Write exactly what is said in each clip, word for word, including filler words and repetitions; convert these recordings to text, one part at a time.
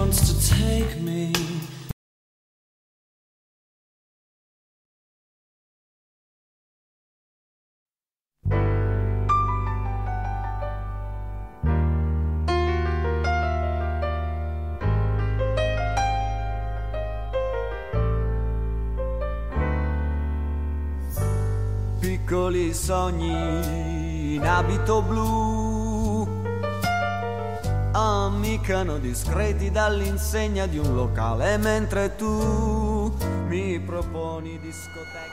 wants to take me. Piccoli sogni in abito blu ammiccano discreti dall'insegna di un locale, mentre tu mi proponi discoteche.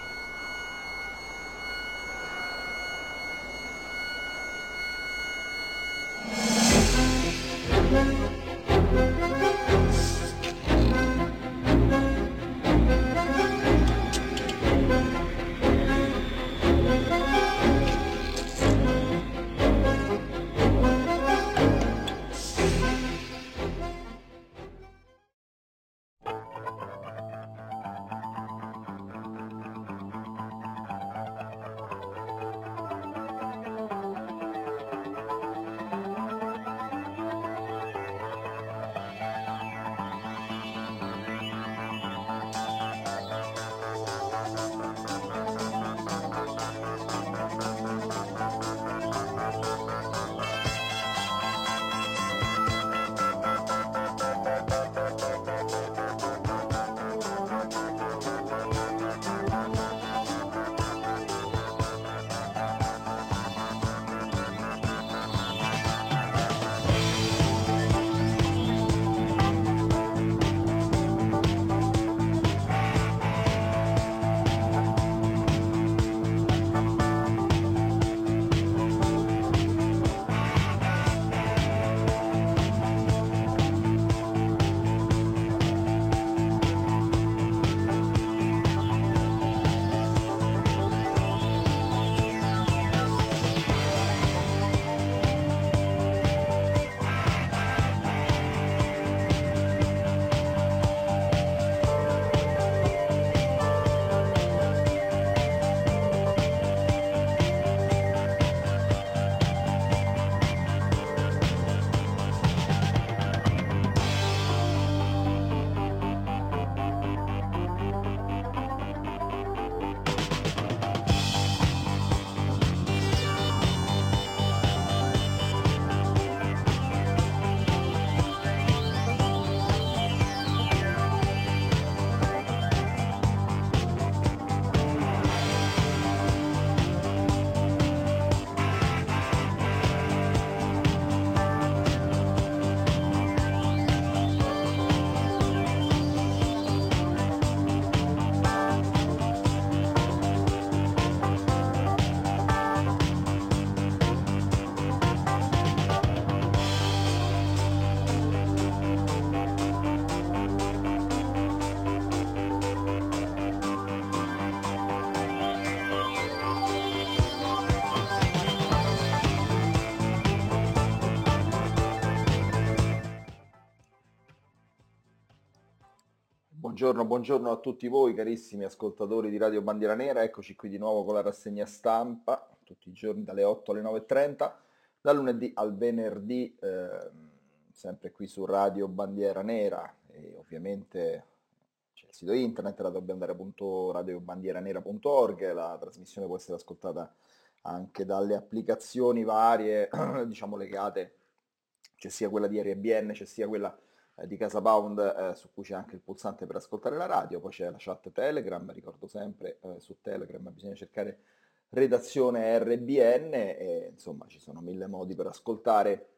Buongiorno, buongiorno a tutti voi carissimi ascoltatori di Radio Bandiera Nera, eccoci qui di nuovo con la rassegna stampa, tutti i giorni dalle otto alle nove e trenta, dal lunedì al venerdì, eh, sempre qui su Radio Bandiera Nera e ovviamente c'è il sito internet radiobandiera punto radiobandiera punto org, la trasmissione può essere ascoltata anche dalle applicazioni varie, diciamo legate, c'è sia quella di R B N, c'è sia quella di Casa Pound, eh, su cui c'è anche il pulsante per ascoltare la radio, poi c'è la chat Telegram, ricordo sempre eh, su Telegram bisogna cercare redazione R B N e insomma ci sono mille modi per ascoltare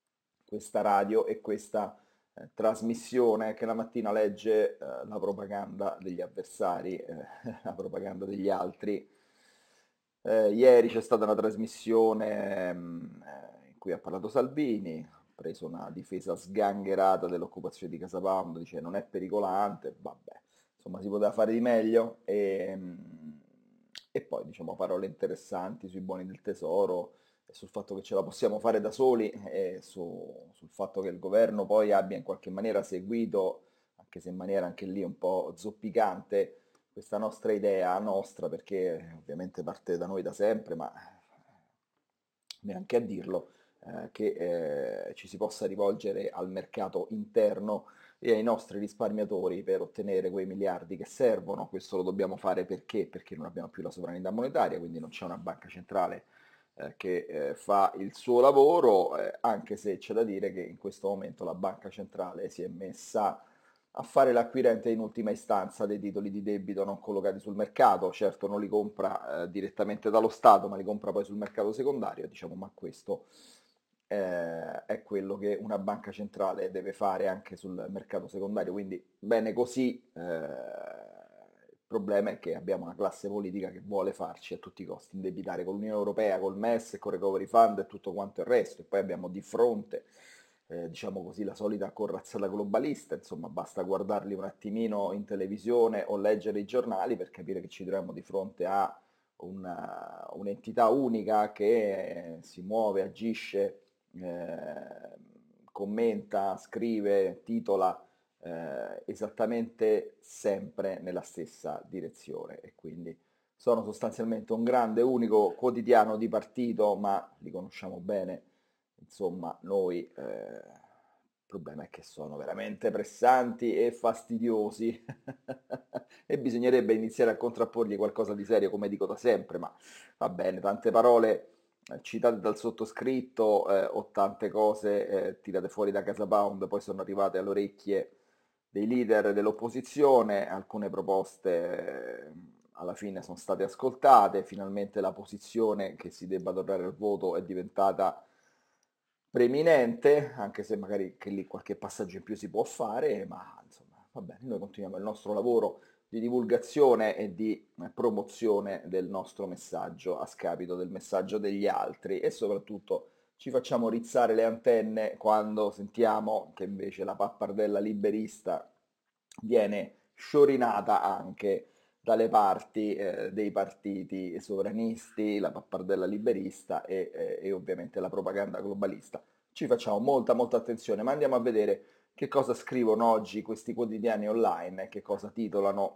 questa radio e questa eh, trasmissione che la mattina legge eh, la propaganda degli avversari, eh, la propaganda degli altri. Eh, ieri c'è stata una trasmissione ehm, eh, in cui ha parlato Salvini, preso una difesa sgangherata dell'occupazione di Casa Pound, dice non è pericolante, vabbè, insomma si poteva fare di meglio, e, e poi diciamo parole interessanti sui buoni del tesoro, e sul fatto che ce la possiamo fare da soli, e su, sul fatto che il governo poi abbia in qualche maniera seguito, anche se in maniera anche lì un po' zoppicante, questa nostra idea, nostra, perché ovviamente parte da noi da sempre, ma neanche a dirlo, eh, che eh, ci si possa rivolgere al mercato interno e ai nostri risparmiatori per ottenere quei miliardi che servono. Questo lo dobbiamo fare perché? Perché non abbiamo più la sovranità monetaria, quindi non c'è una banca centrale eh, che eh, fa il suo lavoro, eh, anche se c'è da dire che in questo momento la banca centrale si è messa a fare l'acquirente in ultima istanza dei titoli di debito non collocati sul mercato. Certo non li compra eh, direttamente dallo Stato, ma li compra poi sul mercato secondario, diciamo, ma questo eh, è quello che una banca centrale deve fare anche sul mercato secondario, quindi bene così. Eh, il problema è che abbiamo una classe politica che vuole farci a tutti i costi indebitare con l'Unione Europea, col M E S, con il Recovery Fund e tutto quanto il resto, e poi abbiamo di fronte eh, diciamo così, la solita corazzata globalista. Insomma, basta guardarli un attimino in televisione o leggere i giornali per capire che ci troviamo di fronte a una, un'entità unica che eh, si muove, agisce, eh, commenta, scrive, titola eh, esattamente sempre nella stessa direzione, e quindi sono sostanzialmente un grande unico quotidiano di partito, ma li conosciamo bene. Insomma, noi, eh, il problema è che sono veramente pressanti e fastidiosi e bisognerebbe iniziare a contrapporgli qualcosa di serio, come dico da sempre, ma va bene, tante parole eh, citate dal sottoscritto eh, o tante cose eh, tirate fuori da Casa Pound poi sono arrivate alle orecchie dei leader dell'opposizione. Alcune proposte eh, alla fine sono state ascoltate, finalmente la posizione che si debba tornare al voto è diventata preeminente, anche se magari che lì qualche passaggio in più si può fare, ma insomma va bene, noi continuiamo il nostro lavoro di divulgazione e di eh, promozione del nostro messaggio a scapito del messaggio degli altri, e soprattutto ci facciamo rizzare le antenne quando sentiamo che invece la pappardella liberista viene sciorinata anche dalle parti eh, dei partiti sovranisti, la pappardella liberista e, eh, e ovviamente la propaganda globalista. Ci facciamo molta molta attenzione, ma andiamo a vedere che cosa scrivono oggi questi quotidiani online e che cosa titolano.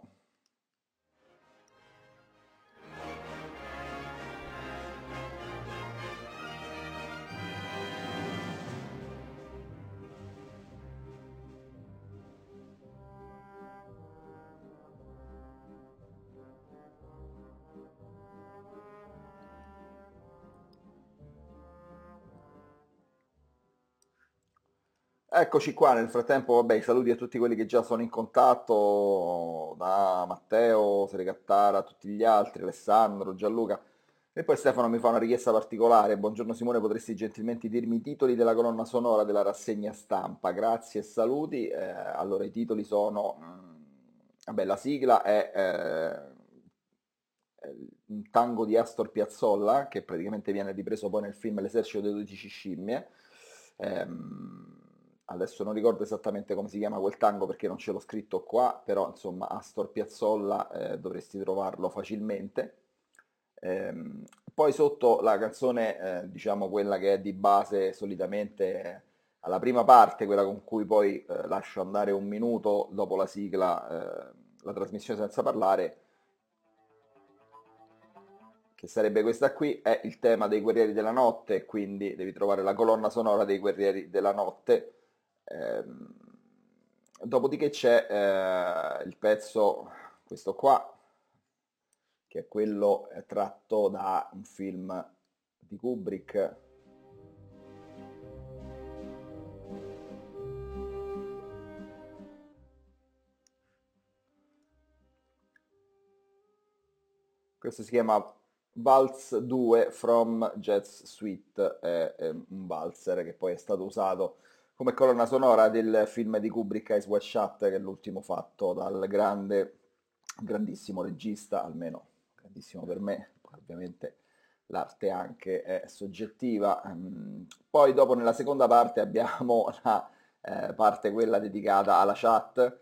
Eccoci qua, nel frattempo, vabbè, i saluti a tutti quelli che già sono in contatto, da Matteo, Seregattara, a tutti gli altri, Alessandro, Gianluca. E poi Stefano mi fa una richiesta particolare. Buongiorno Simone, potresti gentilmente dirmi i titoli della colonna sonora della rassegna stampa? Grazie e saluti. Eh, allora, i titoli sono... mm, vabbè, la sigla è eh, è un tango di Astor Piazzolla, che praticamente viene ripreso poi nel film L'esercito delle dodici scimmie. Ehm, adesso non ricordo esattamente come si chiama quel tango perché non ce l'ho scritto qua, però insomma Astor Piazzolla eh, dovresti trovarlo facilmente. Ehm, poi sotto la canzone, eh, diciamo quella che è di base solitamente eh, alla prima parte, quella con cui poi eh, lascio andare un minuto dopo la sigla, eh, la trasmissione senza parlare, che sarebbe questa qui, è il tema dei Guerrieri della Notte, quindi devi trovare la colonna sonora dei Guerrieri della Notte. Ehm, dopodiché c'è eh, il pezzo, questo qua, che è quello eh, tratto da un film di Kubrick. Questo si chiama Waltz due from Jazz Suite, è, è un valzer che poi è stato usato come colonna sonora del film di Kubrick Eyes Wide Shut, che è l'ultimo fatto dal grande, grandissimo regista, almeno grandissimo per me, poi ovviamente l'arte anche è soggettiva. Mm, Poi dopo nella seconda parte abbiamo la eh, parte quella dedicata alla chat,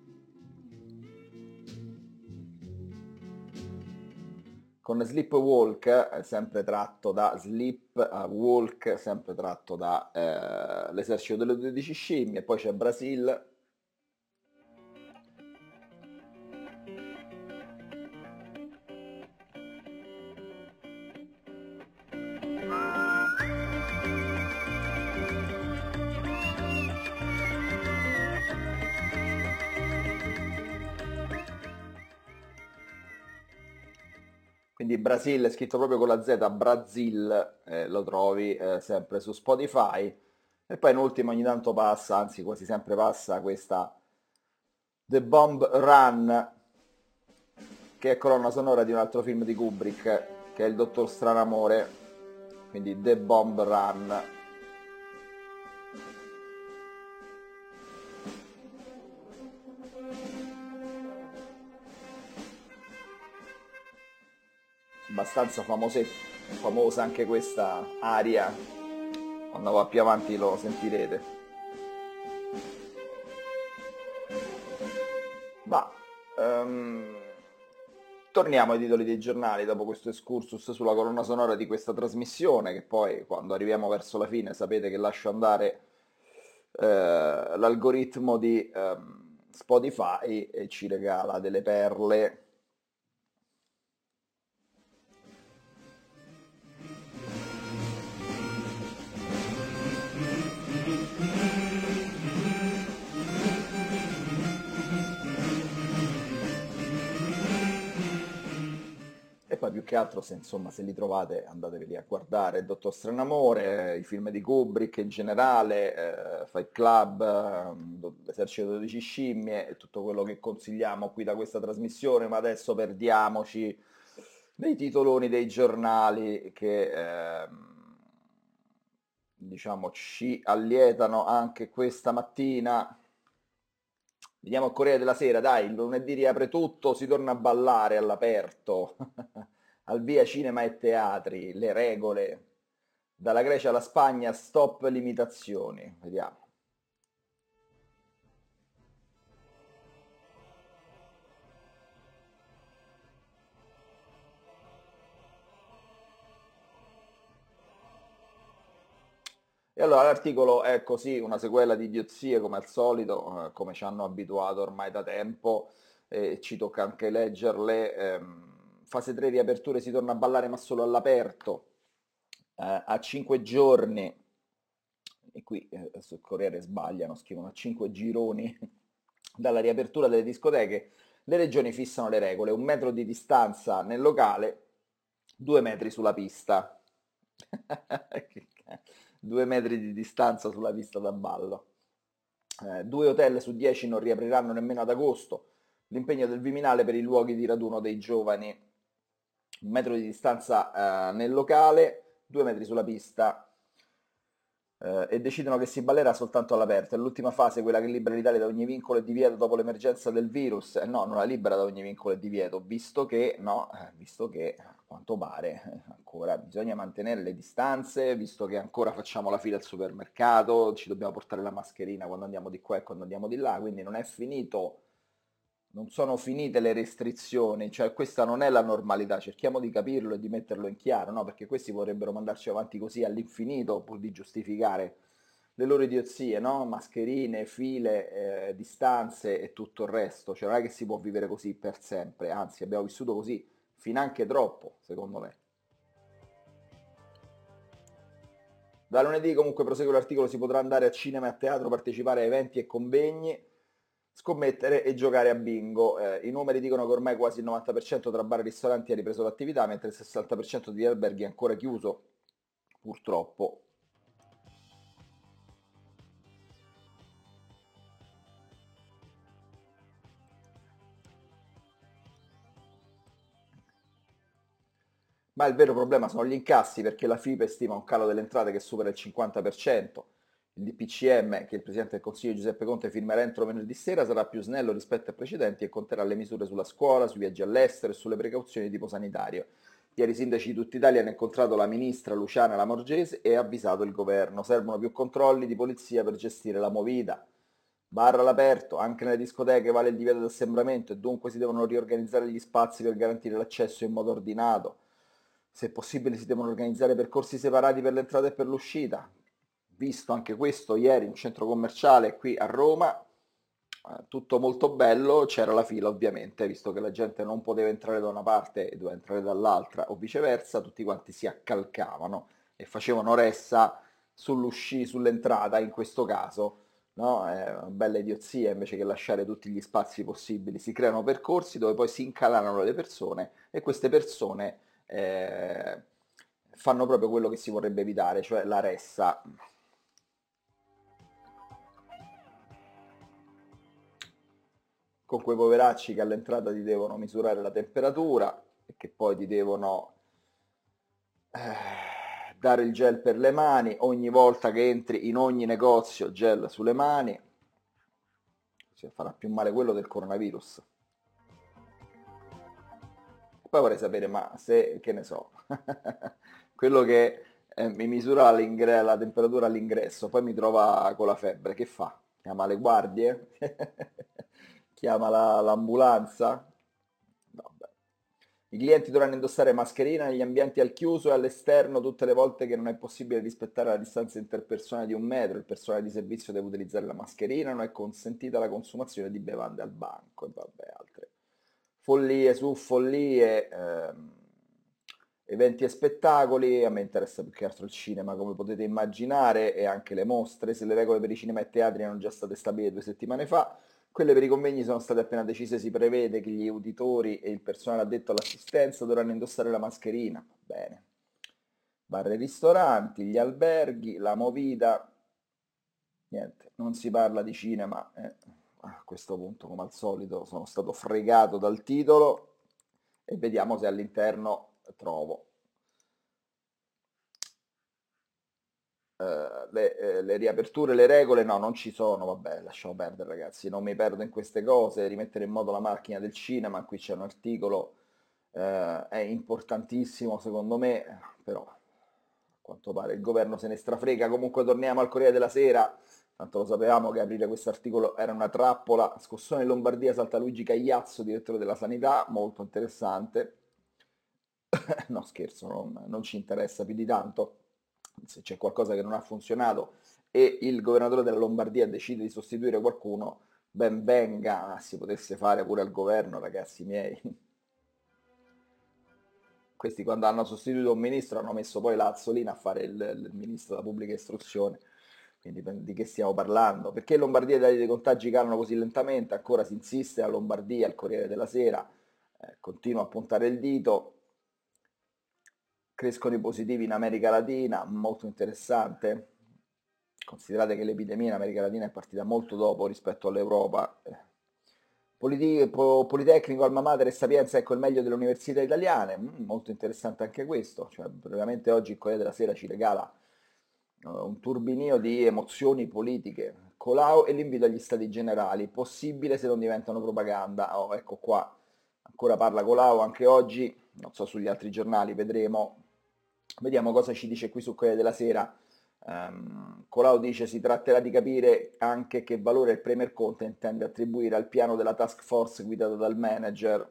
con Sleepwalk, eh, sempre tratto da Sleep, a Walk, sempre tratto da eh, l'esercito delle dodici scimmie, poi c'è Brasil. Quindi Brasil è scritto proprio con la Z, Brazil, eh, lo trovi eh, sempre su Spotify. E poi in ultimo ogni tanto passa, anzi quasi sempre passa questa The Bomb Run, che è colonna sonora di un altro film di Kubrick, che è Il Dottor Stranamore, quindi The Bomb Run. Abbastanza famose- famosa anche questa aria, quando va più avanti lo sentirete. Ma ehm, torniamo ai titoli dei giornali dopo questo excursus sulla colonna sonora di questa trasmissione, che poi quando arriviamo verso la fine sapete che lascio andare eh, l'algoritmo di ehm, Spotify e ci regala delle perle. E poi più che altro, se insomma se li trovate, andateveli a guardare. Il Dottor Stranamore, eh, i film di Kubrick in generale, eh, Fight Club, ehm, Do- L'esercito dodici scimmie e tutto quello che consigliamo qui da questa trasmissione, ma adesso perdiamoci nei titoloni dei giornali che ehm, diciamo ci allietano anche questa mattina. Vediamo il Corriere della Sera, dai, il lunedì riapre tutto, si torna a ballare all'aperto, al via cinema e teatri, le regole, dalla Grecia alla Spagna, stop limitazioni, vediamo. E allora l'articolo è così, una sequela di idiozie come al solito, eh, come ci hanno abituato ormai da tempo, e ci tocca anche leggerle. ehm, fase tre riaperture, si torna a ballare ma solo all'aperto, eh, a cinque giorni, e qui eh, sul Corriere sbagliano, scrivono a cinque gironi dalla riapertura delle discoteche, le regioni fissano le regole, un metro di distanza nel locale, due metri sulla pista. Che ca- Due metri di distanza sulla pista da ballo. Eh, due hotel su dieci non riapriranno nemmeno ad agosto. L'impegno del Viminale per i luoghi di raduno dei giovani. Un metro di distanza eh, nel locale, due metri sulla pista, eh, e decidono che si ballerà soltanto all'aperto. È l'ultima fase, quella che libera l'Italia da ogni vincolo e divieto dopo l'emergenza del virus. Eh, no, non la libera da ogni vincolo e divieto, visto che, no, eh, visto che a quanto pare eh, ancora bisogna mantenere le distanze, visto che ancora facciamo la fila al supermercato, ci dobbiamo portare la mascherina quando andiamo di qua e quando andiamo di là, quindi non è finito, non sono finite le restrizioni, cioè questa non è la normalità, cerchiamo di capirlo e di metterlo in chiaro, no? Perché questi vorrebbero mandarci avanti così all'infinito pur di giustificare le loro idiozie, no? Mascherine, file, eh, distanze e tutto il resto, cioè non è che si può vivere così per sempre, anzi abbiamo vissuto così finanche troppo, secondo me. Da lunedì comunque prosegue l'articolo, si potrà andare a cinema e a teatro, partecipare a eventi e convegni, scommettere e giocare a bingo. Eh, I numeri dicono che ormai quasi il novanta per cento tra bar e ristoranti ha ripreso l'attività, mentre il sessanta per cento degli alberghi è ancora chiuso, purtroppo. Ma il vero problema sono gli incassi, perché la FIPE stima un calo delle entrate che supera il cinquanta per cento. Il D P C M, che il Presidente del Consiglio Giuseppe Conte firmerà entro venerdì sera, sarà più snello rispetto ai precedenti e conterrà le misure sulla scuola, sui viaggi all'estero e sulle precauzioni di tipo sanitario. Ieri i sindaci di tutta Italia hanno incontrato la ministra Luciana Lamorgese e ha avvisato il governo. Servono più controlli di polizia per gestire la movida. Bar all'aperto, anche nelle discoteche vale il divieto di assembramento e dunque si devono riorganizzare gli spazi per garantire l'accesso in modo ordinato. Se possibile si devono organizzare percorsi separati per l'entrata e per l'uscita. Visto anche questo ieri in centro commerciale qui a Roma, eh, tutto molto bello, c'era la fila ovviamente, visto che la gente non poteva entrare da una parte e doveva entrare dall'altra o viceversa, tutti quanti si accalcavano e facevano ressa sull'uscita, sull'entrata in questo caso. No? È una bella idiozia, invece che lasciare tutti gli spazi possibili. Si creano percorsi dove poi si incalanano le persone e queste persone eh, fanno proprio quello che si vorrebbe evitare, cioè la ressa. Con quei poveracci che all'entrata ti devono misurare la temperatura e che poi ti devono eh, dare il gel per le mani, ogni volta che entri in ogni negozio gel sulle mani, cioè, farà più male quello del coronavirus. Poi vorrei sapere, ma se, che ne so, quello che eh, mi misura l'ingre- la temperatura all'ingresso, poi mi trova con la febbre, che fa? Chiama le guardie? Chiama la- l'ambulanza? Vabbè. I clienti dovranno indossare mascherina negli ambienti al chiuso e all'esterno tutte le volte che non è possibile rispettare la distanza interpersonale di un metro. Il personale di servizio deve utilizzare la mascherina, non è consentita la consumazione di bevande al banco e vabbè, altre follie su follie, ehm, eventi e spettacoli. A me interessa più che altro il cinema, come potete immaginare, e anche le mostre. Se le regole per i cinema e teatri erano già state stabilite due settimane fa, quelle per i convegni sono state appena decise. Si prevede che gli uditori e il personale addetto all'assistenza dovranno indossare la mascherina. Va bene. Bar e ristoranti, gli alberghi, la movida. Niente, non si parla di cinema. eh. A questo punto, come al solito, sono stato fregato dal titolo e vediamo se all'interno trovo eh, le, eh, le riaperture, le regole. No, non ci sono, vabbè, lasciamo perdere ragazzi, non mi perdo in queste cose. Rimettere in moto la macchina del cinema, qui c'è un articolo, eh, è importantissimo secondo me, però a quanto pare il governo se ne strafrega. Comunque torniamo al Corriere della Sera. Tanto lo sapevamo che aprire questo articolo era una trappola. Scossone in Lombardia, salta Luigi Cagliazzo, direttore della sanità, molto interessante. No, scherzo, non, non ci interessa più di tanto. Se c'è qualcosa che non ha funzionato e il governatore della Lombardia decide di sostituire qualcuno, ben venga, si potesse fare pure al governo, ragazzi miei. Questi quando hanno sostituito un ministro hanno messo poi la Azzolina a fare il, il ministro della pubblica istruzione. Quindi di che stiamo parlando? Perché in Lombardia i dati dei contagi calano così lentamente? Ancora si insiste a Lombardia, al Corriere della Sera, eh, continua a puntare il dito. Crescono i positivi in America Latina, molto interessante. Considerate che l'epidemia in America Latina è partita molto dopo rispetto all'Europa. Politi- po- Politecnico, Alma Mater e Sapienza, ecco il meglio delle università italiane. Mm, molto interessante anche questo. Cioè, veramente oggi il Corriere della Sera ci regala eh, un turbinio di emozioni politiche. Colau e l'invito agli stati generali. Possibile se non diventano propaganda. Oh, ecco qua. Ancora parla Colau anche oggi. Non so sugli altri giornali, vedremo. Vediamo cosa ci dice qui su Corriere della Sera. Um, Colau dice si tratterà di capire anche che valore il Premier Conte intende attribuire al piano della task force guidata dal manager.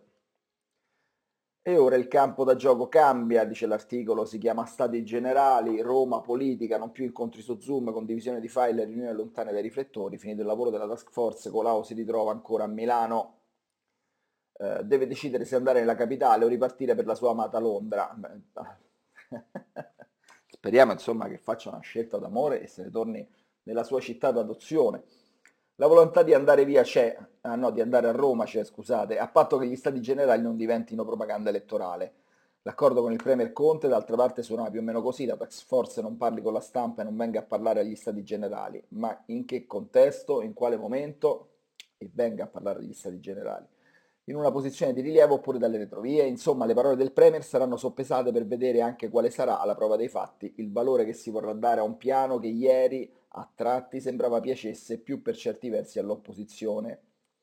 E ora il campo da gioco cambia, dice l'articolo, si chiama Stati Generali, Roma, politica, non più incontri su Zoom, condivisione di file e riunioni lontane dai riflettori. Finito il lavoro della task force, Colau si ritrova ancora a Milano. Eh, deve decidere se andare nella capitale o ripartire per la sua amata Londra. Beh, speriamo insomma che faccia una scelta d'amore e se ne torni nella sua città d'adozione. La volontà di andare via c'è, ah no, di andare a Roma c'è, scusate, a patto che gli stati generali non diventino propaganda elettorale. L'accordo con il Premier Conte, d'altra parte, suona più o meno così, la task force non parli con la stampa e non venga a parlare agli stati generali. Ma in che contesto, in quale momento? E venga a parlare agli stati generali in una posizione di rilievo oppure dalle retrovie. Insomma, le parole del Premier saranno soppesate per vedere anche quale sarà, alla prova dei fatti, il valore che si vorrà dare a un piano che ieri, a tratti, sembrava piacesse più per certi versi all'opposizione.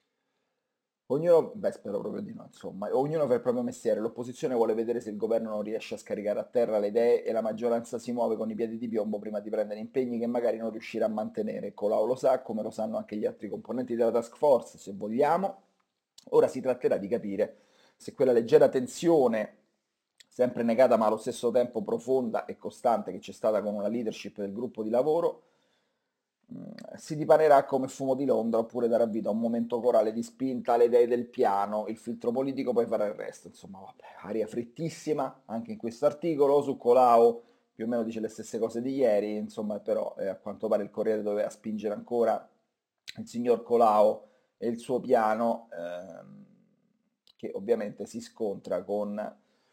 Ognuno, beh, spero proprio di no, insomma, ognuno fa il proprio mestiere. L'opposizione vuole vedere se il governo non riesce a scaricare a terra le idee e la maggioranza si muove con i piedi di piombo prima di prendere impegni che magari non riuscirà a mantenere. Colau lo sa, come lo sanno anche gli altri componenti della task force, se vogliamo. Ora si tratterà di capire se quella leggera tensione, sempre negata ma allo stesso tempo profonda e costante, che c'è stata con una leadership del gruppo di lavoro, mh, si dipanerà come fumo di Londra oppure darà vita a un momento corale di spinta alle idee del piano, il filtro politico poi farà il resto. Insomma, vabbè, aria frittissima anche in questo articolo su Colau, più o meno dice le stesse cose di ieri, insomma, però eh, a quanto pare il Corriere doveva spingere ancora il signor Colau e il suo piano, ehm, che ovviamente si scontra con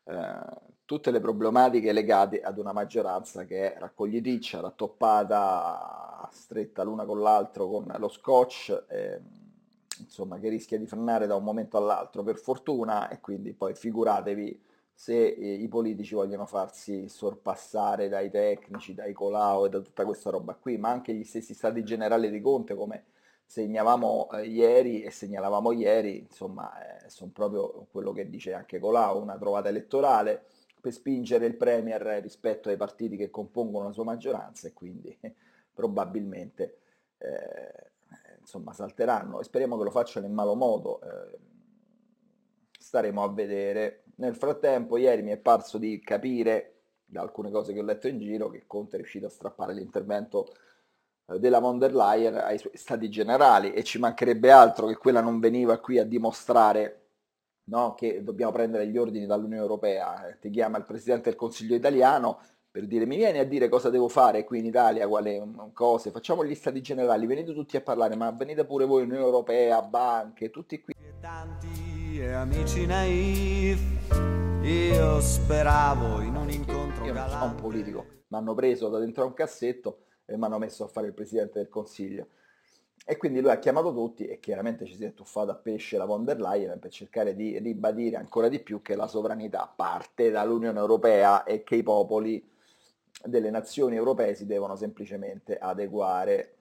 eh, tutte le problematiche legate ad una maggioranza che è raccogliticcia, rattoppata, stretta l'una con l'altro con lo scotch, eh, insomma, che rischia di frenare da un momento all'altro per fortuna, e quindi poi figuratevi se eh, i politici vogliono farsi sorpassare dai tecnici, dai Colau e da tutta questa roba qui, ma anche gli stessi stati generali di Conte, come segnavamo eh, ieri e segnalavamo ieri, insomma, eh, sono proprio quello che dice anche Colau, una trovata elettorale per spingere il Premier rispetto ai partiti che compongono la sua maggioranza, e quindi eh, probabilmente eh, insomma salteranno, e speriamo che lo facciano in malo modo. Eh, staremo a vedere. Nel frattempo, ieri mi è parso di capire, da alcune cose che ho letto in giro, che Conte è riuscito a strappare l'intervento eh, della von der Leyen ai suoi stati generali, e ci mancherebbe altro che quella non veniva qui a dimostrare, no, che dobbiamo prendere gli ordini dall'Unione Europea. Eh, ti chiama il Presidente del Consiglio italiano per dire: mi vieni a dire cosa devo fare qui in Italia, quali um, cose, facciamo gli stati generali, venite tutti a parlare, ma venite pure voi, Unione Europea, banche, tutti qui. Tanti e amici naif, io speravo in un incontro Io non sono un galante. politico, mi hanno preso da dentro a un cassetto e mi hanno messo a fare il Presidente del Consiglio. E quindi lui ha chiamato tutti, e chiaramente ci si è tuffato a pesce la von der Leyen per cercare di ribadire ancora di più che la sovranità parte dall'Unione Europea e che i popoli delle nazioni europee si devono semplicemente adeguare.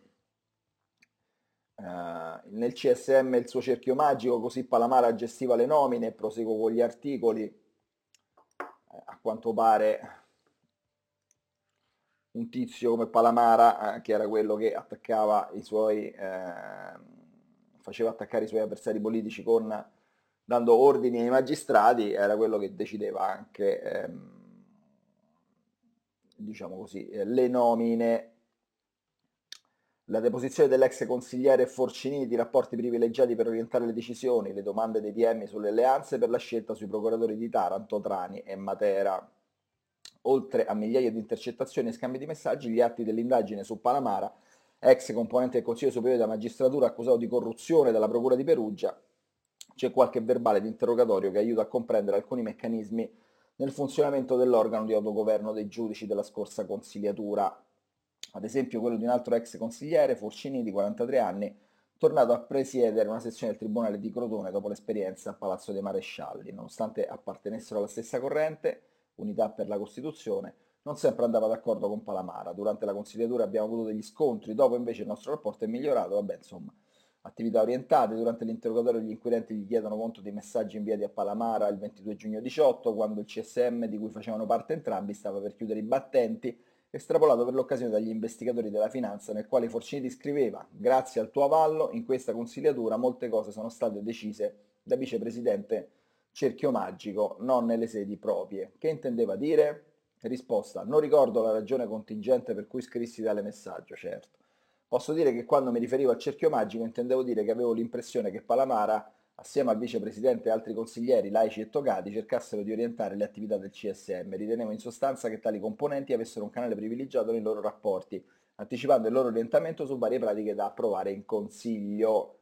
Uh, nel C S M il suo cerchio magico, così Palamara gestiva le nomine. Proseguo con gli articoli. Eh, a quanto pare un tizio come Palamara, eh, che era quello che attaccava i suoi, eh, faceva attaccare i suoi avversari politici con, dando ordini ai magistrati, era quello che decideva anche, ehm, diciamo così, eh, le nomine. La deposizione dell'ex consigliere Forciniti, rapporti privilegiati per orientare le decisioni, le domande dei P M sulle alleanze per la scelta sui procuratori di Taranto, Trani e Matera. Oltre a migliaia di intercettazioni e scambi di messaggi, gli atti dell'indagine su Palamara, ex componente del Consiglio Superiore della Magistratura accusato di corruzione dalla Procura di Perugia. C'è qualche verbale di interrogatorio che aiuta a comprendere alcuni meccanismi nel funzionamento dell'organo di autogoverno dei giudici della scorsa consigliatura. Ad esempio quello di un altro ex consigliere, Forcini, di quarantatré anni, tornato a presiedere una sezione del Tribunale di Crotone dopo l'esperienza a Palazzo dei Marescialli. Nonostante appartenessero alla stessa corrente, Unità per la Costituzione, non sempre andava d'accordo con Palamara. Durante la consigliatura abbiamo avuto degli scontri, dopo invece il nostro rapporto è migliorato. Vabbè, insomma, attività orientate. Durante l'interrogatorio gli inquirenti gli chiedono conto dei messaggi inviati a Palamara il ventidue giugno diciotto, quando il C S M, di cui facevano parte entrambi, stava per chiudere i battenti, estrapolato per l'occasione dagli investigatori della finanza, nel quale Forciniti scriveva: grazie al tuo avallo in questa consigliatura molte cose sono state decise da vicepresidente cerchio magico, non nelle sedi proprie. Che intendeva dire? Risposta: non ricordo la ragione contingente per cui scrissi tale messaggio, certo. Posso dire che quando mi riferivo al cerchio magico intendevo dire che avevo l'impressione che Palamara, assieme al vicepresidente e altri consiglieri laici e togati, cercassero di orientare le attività del C S M. Ritenevo in sostanza che tali componenti avessero un canale privilegiato nei loro rapporti, anticipando il loro orientamento su varie pratiche da approvare in consiglio.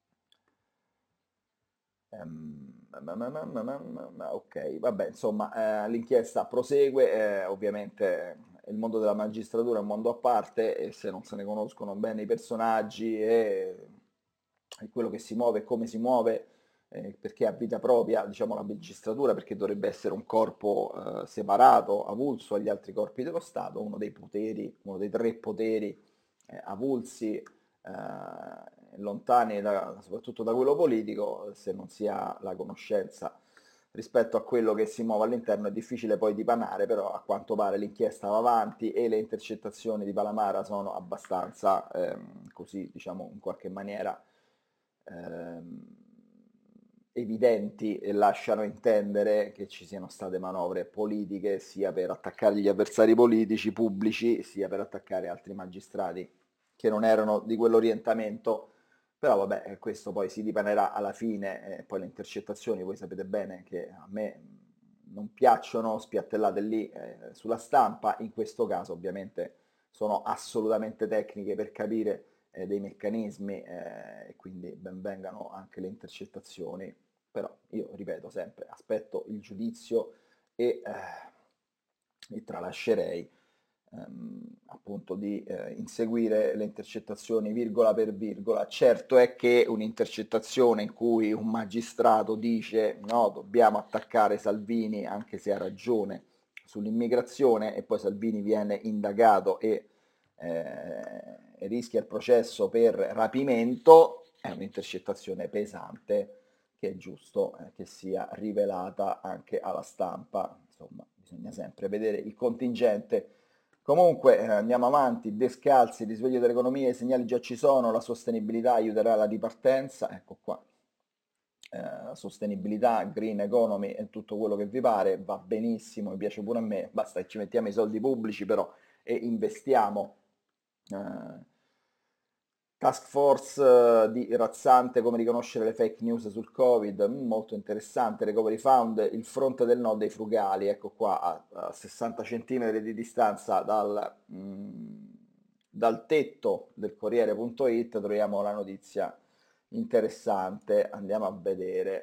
Ehm, Ok, vabbè, insomma, eh, l'inchiesta prosegue, eh, ovviamente il mondo della magistratura è un mondo a parte, e se non se ne conoscono bene i personaggi e, e quello che si muove e come si muove, eh, perché ha vita propria, diciamo, la magistratura, perché dovrebbe essere un corpo eh, separato, avulso agli altri corpi dello Stato, uno dei poteri, uno dei tre poteri eh, avulsi, eh, lontani da, soprattutto da quello politico. Se non si ha la conoscenza rispetto a quello che si muove all'interno è difficile poi dipanare, però a quanto pare l'inchiesta va avanti e le intercettazioni di Palamara sono abbastanza ehm, così, diciamo, in qualche maniera ehm, evidenti, e lasciano intendere che ci siano state manovre politiche sia per attaccare gli avversari politici pubblici sia per attaccare altri magistrati che non erano di quell'orientamento. Però vabbè, eh, questo poi si dipanerà alla fine, eh, poi le intercettazioni, voi sapete bene che a me non piacciono spiattellate lì eh, sulla stampa, in questo caso ovviamente sono assolutamente tecniche per capire eh, dei meccanismi, eh, e quindi ben vengano anche le intercettazioni, però io ripeto sempre, aspetto il giudizio e, eh, e tralascerei ehm, appunto di eh, inseguire le intercettazioni virgola per virgola. Certo è che un'intercettazione in cui un magistrato dice no, dobbiamo attaccare Salvini anche se ha ragione sull'immigrazione e poi Salvini viene indagato e, eh, e rischia il processo per rapimento, è un'intercettazione pesante che è giusto eh, che sia rivelata anche alla stampa. Insomma, bisogna sempre vedere il contingente. Comunque eh, andiamo avanti, descalzi, risveglio dell'economia, i segnali già ci sono, la sostenibilità aiuterà la ripartenza, ecco qua, eh, sostenibilità, green economy e tutto quello che vi pare, va benissimo, mi piace pure a me, basta che ci mettiamo i soldi pubblici però e investiamo. Eh, Task force eh, di Razzante, come riconoscere le fake news sul Covid, mm, molto interessante. Recovery Fund, il fronte del no dei frugali, ecco qua a, a sessanta centimetri di distanza dal, mm, dal tetto del Corriere punto it troviamo la notizia interessante, andiamo a vedere.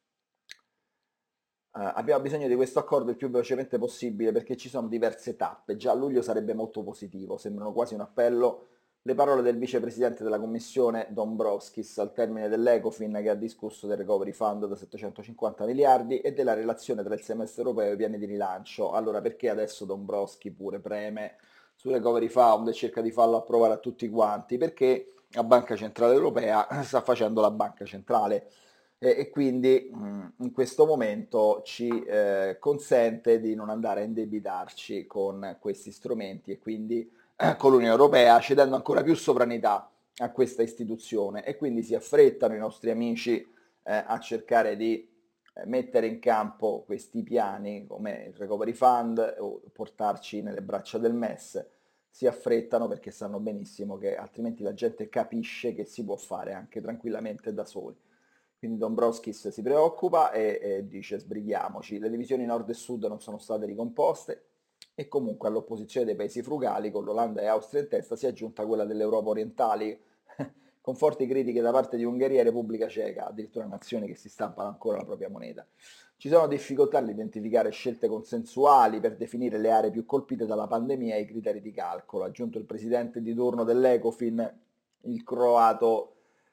Uh, abbiamo bisogno di questo accordo il più velocemente possibile perché ci sono diverse tappe, già a luglio sarebbe molto positivo, sembrano quasi un appello le parole del vicepresidente della commissione Dombrovskis al termine dell'Ecofin che ha discusso del Recovery Fund da settecentocinquanta miliardi e della relazione tra il semestre europeo e i piani di rilancio. Allora perché adesso Dombrovskis pure preme sul Recovery Fund e cerca di farlo approvare a tutti quanti? Perché la Banca Centrale Europea sta facendo la Banca Centrale e, e quindi mh, in questo momento ci eh, consente di non andare a indebitarci con questi strumenti e quindi eh, con l'Unione Europea, cedendo ancora più sovranità a questa istituzione e quindi si affrettano i nostri amici eh, a cercare di eh, mettere in campo questi piani come il Recovery Fund o portarci nelle braccia del M E S, si affrettano perché sanno benissimo che altrimenti la gente capisce che si può fare anche tranquillamente da soli. Quindi Dombrovskis si preoccupa e, e dice sbrighiamoci, le divisioni nord e sud non sono state ricomposte e comunque all'opposizione dei paesi frugali con l'Olanda e Austria in testa si è aggiunta quella dell'Europa orientali con forti critiche da parte di Ungheria e Repubblica Ceca, addirittura nazioni che si stampano ancora la propria moneta. Ci sono difficoltà nell'identificare scelte consensuali per definire le aree più colpite dalla pandemia e i criteri di calcolo, ha aggiunto il presidente di turno dell'Ecofin, il croato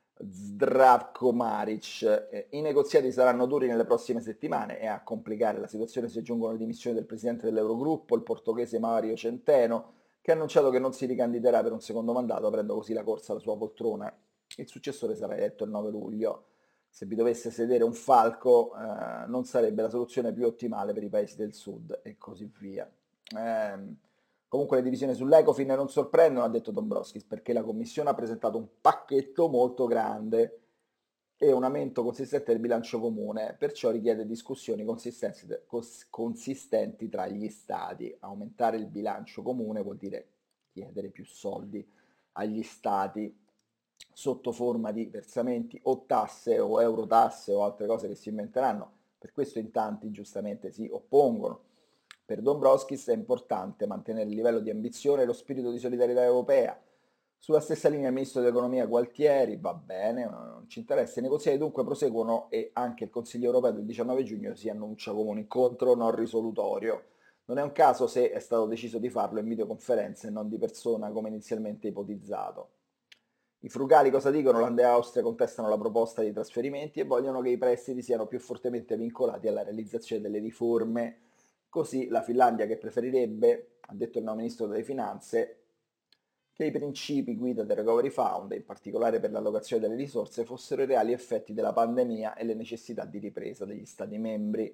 Zdravko Maric. I negoziati saranno duri nelle prossime settimane e a complicare la situazione si aggiungono le dimissioni del presidente dell'Eurogruppo, il portoghese Mario Centeno, che ha annunciato che non si ricandiderà per un secondo mandato, aprendo così la corsa alla sua poltrona. Il successore sarà eletto il nove luglio. Se vi dovesse sedere un falco, eh, non sarebbe la soluzione più ottimale per i paesi del sud e così via. Eh, Comunque le divisioni sull'Ecofin non sorprendono, ha detto Dombrovskis, perché la Commissione ha presentato un pacchetto molto grande e un aumento consistente del bilancio comune, perciò richiede discussioni consistenti, cos- consistenti tra gli Stati. Aumentare il bilancio comune vuol dire chiedere più soldi agli Stati sotto forma di versamenti o tasse o eurotasse o altre cose che si inventeranno. Per questo in tanti giustamente si oppongono. Per Dombrovskis è importante mantenere il livello di ambizione e lo spirito di solidarietà europea. Sulla stessa linea il ministro dell'economia Gualtieri, va bene, non ci interessa, i negoziati dunque proseguono e anche il Consiglio europeo del diciannove giugno si annuncia come un incontro non risolutorio. Non è un caso se è stato deciso di farlo in videoconferenza e non di persona come inizialmente ipotizzato. I frugali cosa dicono? Olanda e Austria contestano la proposta di trasferimenti e vogliono che i prestiti siano più fortemente vincolati alla realizzazione delle riforme. Così la Finlandia, che preferirebbe, ha detto il nuovo ministro delle finanze, che i principi guida del Recovery Fund, in particolare per l'allocazione delle risorse, fossero i reali effetti della pandemia e le necessità di ripresa degli Stati membri.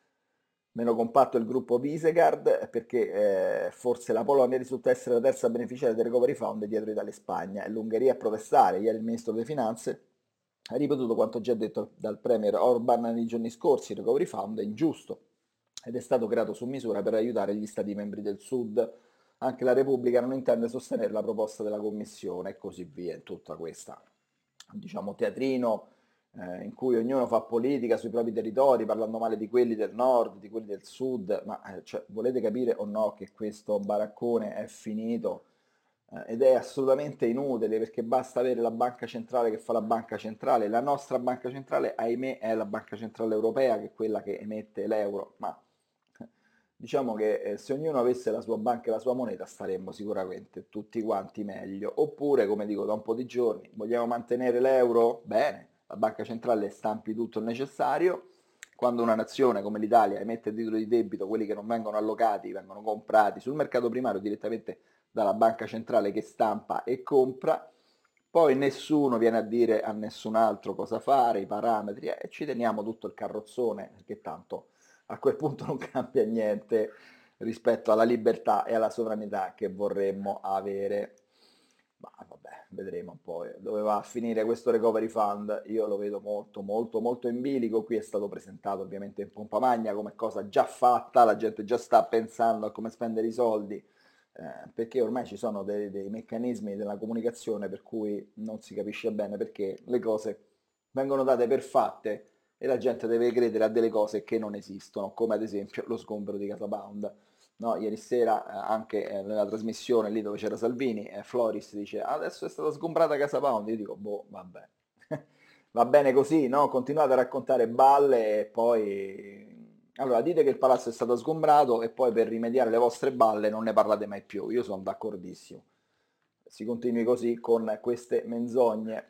Meno compatto il gruppo Visegrad perché eh, forse la Polonia risulta essere la terza beneficiaria del Recovery Fund dietro Italia e Spagna e l'Ungheria a protestare. Ieri il ministro delle finanze ha ripetuto quanto già detto dal premier Orban nei giorni scorsi: il Recovery Fund è ingiusto ed è stato creato su misura per aiutare gli Stati membri del Sud. Anche la Repubblica non intende sostenere la proposta della Commissione e così via. In tutta questa, diciamo, teatrino eh, in cui ognuno fa politica sui propri territori, parlando male di quelli del nord, di quelli del sud, ma eh, cioè, volete capire o no che questo baraccone è finito? Eh, ed è assolutamente inutile perché basta avere la banca centrale che fa la banca centrale. La nostra banca centrale, ahimè, è la banca centrale europea, che è quella che emette l'euro, ma Diciamo che eh, se ognuno avesse la sua banca e la sua moneta staremmo sicuramente tutti quanti meglio. Oppure, come dico da un po' di giorni, vogliamo mantenere l'euro? Bene, la banca centrale stampi tutto il necessario. Quando una nazione come l'Italia emette titoli di debito, quelli che non vengono allocati vengono comprati sul mercato primario direttamente dalla banca centrale che stampa e compra. Poi nessuno viene a dire a nessun altro cosa fare, i parametri, eh, e ci teniamo tutto il carrozzone, perché tanto a quel punto non cambia niente rispetto alla libertà e alla sovranità che vorremmo avere. Ma vabbè, vedremo un po' dove va a finire questo recovery fund. Io lo vedo molto, molto, molto in bilico. Qui è stato presentato ovviamente in pompa magna come cosa già fatta, la gente già sta pensando a come spendere i soldi, eh, perché ormai ci sono dei, dei meccanismi della comunicazione per cui non si capisce bene perché le cose vengono date per fatte e la gente deve credere a delle cose che non esistono, come ad esempio lo sgombero di Casa Pound. No, ieri sera eh, anche eh, nella trasmissione lì dove c'era Salvini, eh, Floris dice "Ah, adesso è stata sgombrata Casa Pound", io dico boh, vabbè, va bene così, no? Continuate a raccontare balle e poi... Allora, dite che il palazzo è stato sgombrato e poi per rimediare le vostre balle non ne parlate mai più, io sono d'accordissimo. Si continui così con queste menzogne.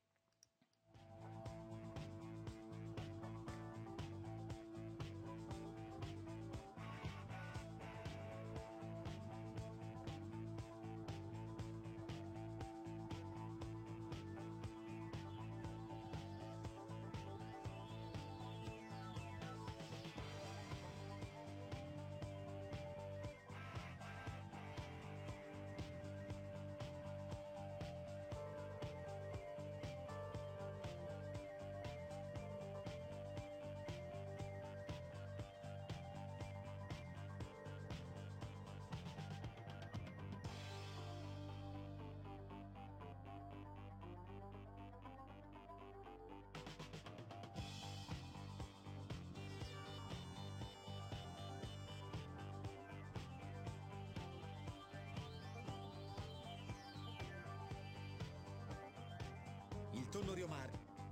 Il tonno Riomar.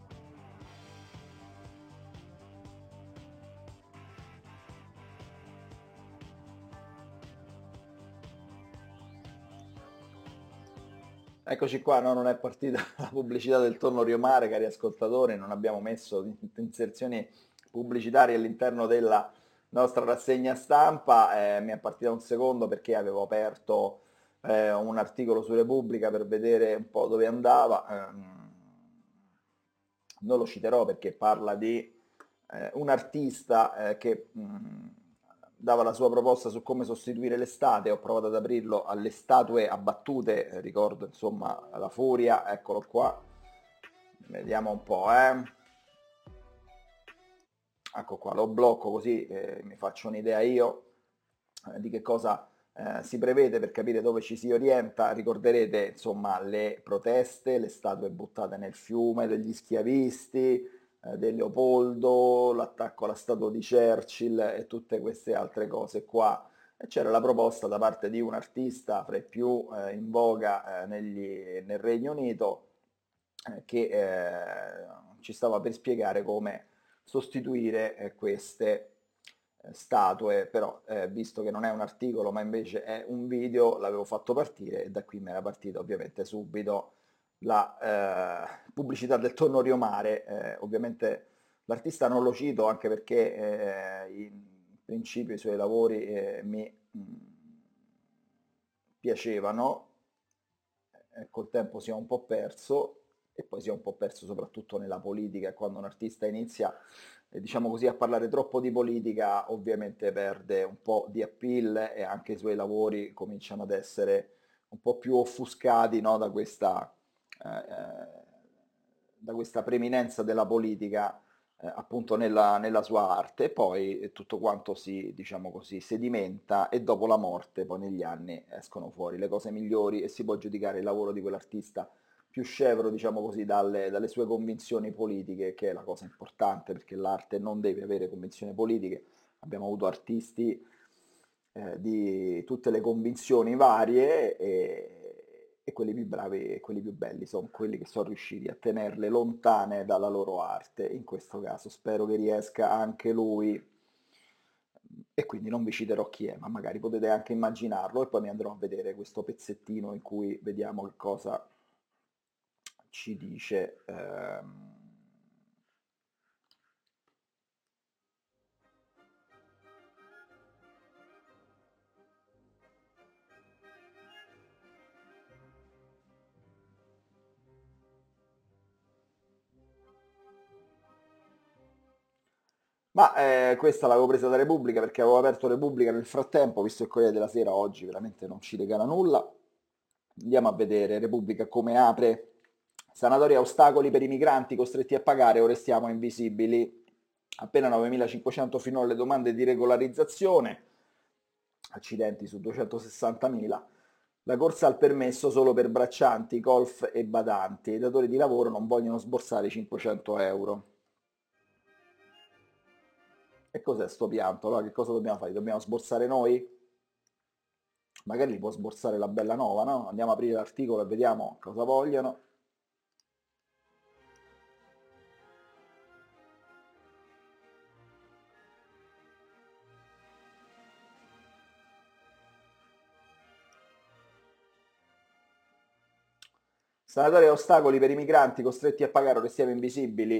Eccoci qua, no, non è partita la pubblicità del tonno Riomare, cari ascoltatori, non abbiamo messo inserzioni pubblicitarie all'interno della nostra rassegna stampa, eh, mi è partita un secondo perché avevo aperto eh, un articolo su Repubblica per vedere un po' dove andava, ehm, non lo citerò perché parla di eh, un artista eh, che mh, dava la sua proposta su come sostituire l'estate, ho provato ad aprirlo alle statue abbattute, eh, ricordo insomma la furia, eccolo qua, vediamo un po', eh. Ecco qua, lo blocco così eh, mi faccio un'idea io eh, di che cosa eh, si prevede per capire dove ci si orienta. Ricorderete insomma le proteste, le statue buttate nel fiume degli schiavisti, eh, di Leopoldo, l'attacco alla statua di Churchill e tutte queste altre cose qua. E c'era la proposta da parte di un artista fra i più eh, in voga eh, negli, nel Regno Unito eh, che eh, ci stava per spiegare come sostituire eh, queste eh, statue, però eh, visto che non è un articolo ma invece è un video, l'avevo fatto partire e da qui mi era partita ovviamente subito la eh, pubblicità del tonno Riomare. Eh, ovviamente l'artista non lo cito anche perché eh, in principio i suoi lavori eh, mi mh, piacevano, eh, col tempo si è un po' perso e poi si è un po' perso soprattutto nella politica, e quando un artista inizia eh, diciamo così a parlare troppo di politica ovviamente perde un po' di appeal e anche i suoi lavori cominciano ad essere un po' più offuscati, no, da questa, eh, eh, da questa preminenza della politica eh, appunto nella, nella sua arte, e poi eh, tutto quanto si, diciamo così, sedimenta e dopo la morte poi negli anni escono fuori le cose migliori e si può giudicare il lavoro di quell'artista più scevro, diciamo così, dalle, dalle sue convinzioni politiche, che è la cosa importante, perché l'arte non deve avere convinzioni politiche. Abbiamo avuto artisti eh, di tutte le convinzioni varie e, e quelli più bravi e quelli più belli sono quelli che sono riusciti a tenerle lontane dalla loro arte. In questo caso spero che riesca anche lui e quindi non vi citerò chi è, ma magari potete anche immaginarlo e poi mi andrò a vedere questo pezzettino in cui vediamo che cosa ci dice. ehm, Ma eh, questa l'avevo presa da Repubblica perché avevo aperto Repubblica nel frattempo, visto il Corriere della Sera oggi veramente non ci regala nulla. Andiamo a vedere Repubblica come apre. Sanatoria ostacoli per i migranti costretti a pagare o restiamo invisibili. Appena novemilacinquecento fino alle domande di regolarizzazione, accidenti su duecentosessantamila. La corsa al permesso solo per braccianti, golf e badanti. I datori di lavoro non vogliono sborsare cinquecento euro. E cos'è sto pianto? Allora che cosa dobbiamo fare? Dobbiamo sborsare noi? Magari li può sborsare la bella nova, no? Andiamo a aprire l'articolo e vediamo cosa vogliono. Sanatoria ostacoli per i migranti costretti a pagare o restiamo invisibili.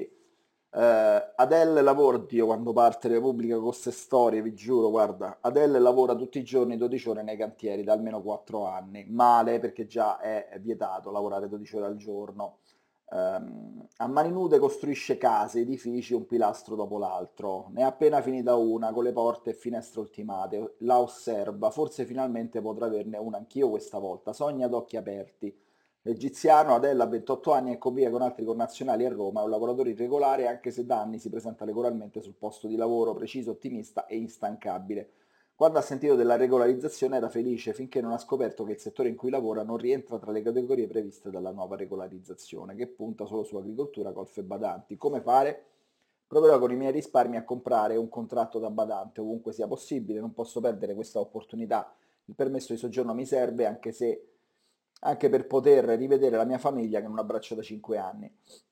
Eh, Adele lavora, oddio, quando parte Repubblica con queste storie, vi giuro, guarda, Adele lavora tutti i giorni dodici ore nei cantieri da almeno quattro anni. Male perché già è vietato lavorare dodici ore al giorno. Ehm, a mani nude costruisce case, edifici, un pilastro dopo l'altro. Ne ha appena finita una con le porte e finestre ultimate. La osserva, forse finalmente potrò averne una anch'io questa volta. Sogna ad occhi aperti. L'egiziano Adella ha ventotto anni e convive con altri connazionali a Roma, è un lavoratore irregolare anche se da anni si presenta regolarmente sul posto di lavoro, preciso, ottimista e instancabile. Quando ha sentito della regolarizzazione era felice finché non ha scoperto che il settore in cui lavora non rientra tra le categorie previste dalla nuova regolarizzazione, che punta solo su agricoltura, golf e badanti. Come fare? Proverò con i miei risparmi a comprare un contratto da badante ovunque sia possibile, non posso perdere questa opportunità. Il permesso di soggiorno mi serve anche se anche per poter rivedere la mia famiglia che non abbraccio da cinque anni.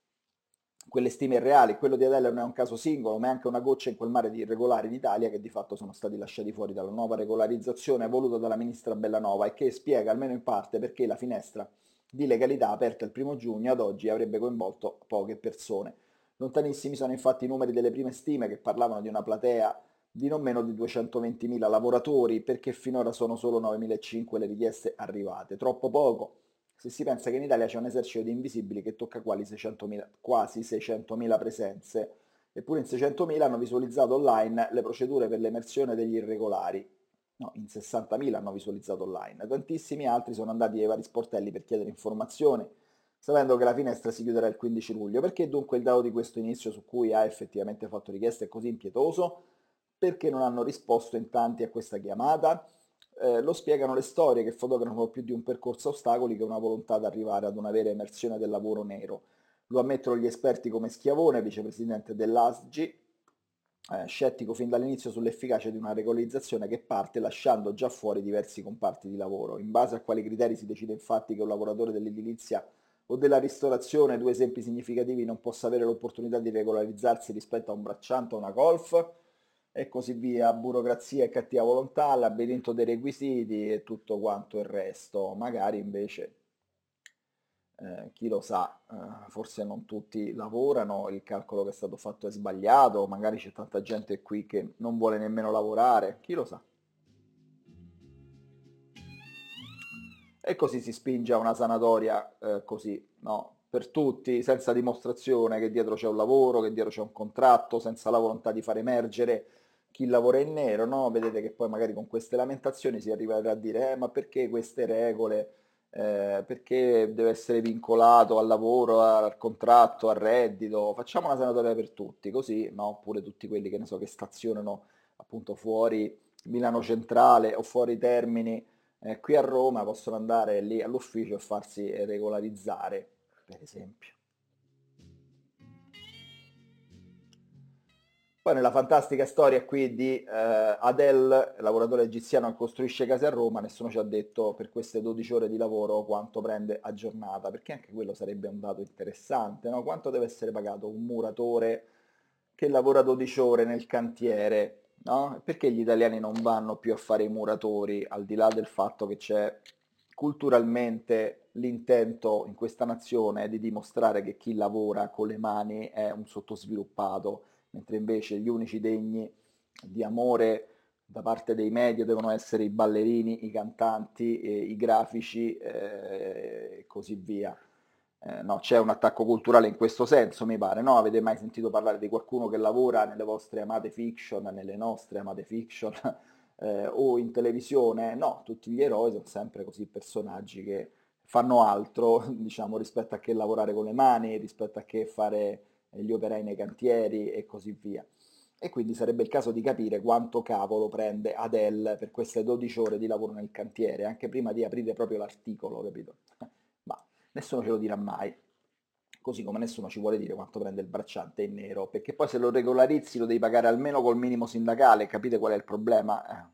Quelle stime irreali, quello di Adele non è un caso singolo, ma è anche una goccia in quel mare di irregolari d'Italia che di fatto sono stati lasciati fuori dalla nuova regolarizzazione voluta dalla ministra Bellanova e che spiega almeno in parte perché la finestra di legalità aperta il primo giugno ad oggi avrebbe coinvolto poche persone. Lontanissimi sono infatti i numeri delle prime stime che parlavano di una platea di non meno di duecentoventimila lavoratori, perché finora sono solo novemilacinquecento le richieste arrivate. Troppo poco, se si pensa che in Italia c'è un esercito di invisibili che tocca quasi seicentomila, quasi seicentomila presenze, eppure in seicentomila hanno visualizzato online le procedure per l'emersione degli irregolari. No, in sessantamila hanno visualizzato online. Tantissimi altri sono andati ai vari sportelli per chiedere informazioni, sapendo che la finestra si chiuderà il quindici luglio. Perché dunque il dato di questo inizio su cui ha effettivamente fatto richieste è così impietoso? Perché non hanno risposto in tanti a questa chiamata? Eh, lo spiegano le storie che fotografano più di un percorso a ostacoli che una volontà di arrivare ad una vera emersione del lavoro nero. Lo ammettono gli esperti come Schiavone, vicepresidente dell'A S G I, eh, scettico fin dall'inizio sull'efficacia di una regolarizzazione che parte lasciando già fuori diversi comparti di lavoro. In base a quali criteri si decide infatti che un lavoratore dell'edilizia o della ristorazione, due esempi significativi, non possa avere l'opportunità di regolarizzarsi rispetto a un bracciante o una golf? E così via, burocrazia e cattiva volontà, labirinto dei requisiti e tutto quanto il resto. Magari invece, eh, chi lo sa, eh, forse non tutti lavorano, il calcolo che è stato fatto è sbagliato, magari c'è tanta gente qui che non vuole nemmeno lavorare, chi lo sa. E così si spinge a una sanatoria eh, così, no? Per tutti, senza dimostrazione che dietro c'è un lavoro, che dietro c'è un contratto, senza la volontà di far emergere chi lavora in nero, no? Vedete che poi magari con queste lamentazioni si arriverà a dire, eh, ma perché queste regole? Eh, perché deve essere vincolato al lavoro, al contratto, al reddito? Facciamo una sanatoria per tutti, così, no? Pure tutti quelli che ne so che stazionano appunto fuori Milano Centrale o fuori Termini eh, qui a Roma possono andare lì all'ufficio e farsi regolarizzare, per esempio. Poi nella fantastica storia qui di eh, Adel, lavoratore egiziano che costruisce case a Roma, nessuno ci ha detto per queste dodici ore di lavoro quanto prende a giornata, perché anche quello sarebbe un dato interessante, no? Quanto deve essere pagato un muratore che lavora dodici ore nel cantiere? no? Perché gli italiani non vanno più a fare i muratori, al di là del fatto che c'è culturalmente l'intento in questa nazione è di dimostrare che chi lavora con le mani è un sottosviluppato, mentre invece gli unici degni di amore da parte dei media devono essere i ballerini, i cantanti, eh, i grafici eh, e così via. Eh, no, c'è un attacco culturale in questo senso, mi pare, no? Avete mai sentito parlare di qualcuno che lavora nelle vostre amate fiction, nelle nostre amate fiction, eh, o in televisione? No, tutti gli eroi sono sempre così personaggi che fanno altro, diciamo, rispetto a che lavorare con le mani, rispetto a che fare eh, gli operai nei cantieri e così via. E quindi sarebbe il caso di capire quanto cavolo prende Adele per queste dodici ore di lavoro nel cantiere, anche prima di aprire proprio l'articolo, capito? Ma nessuno ce lo dirà mai. Così come nessuno ci vuole dire quanto prende il bracciante in nero, perché poi se lo regolarizzi lo devi pagare almeno col minimo sindacale, capite qual è il problema? Eh.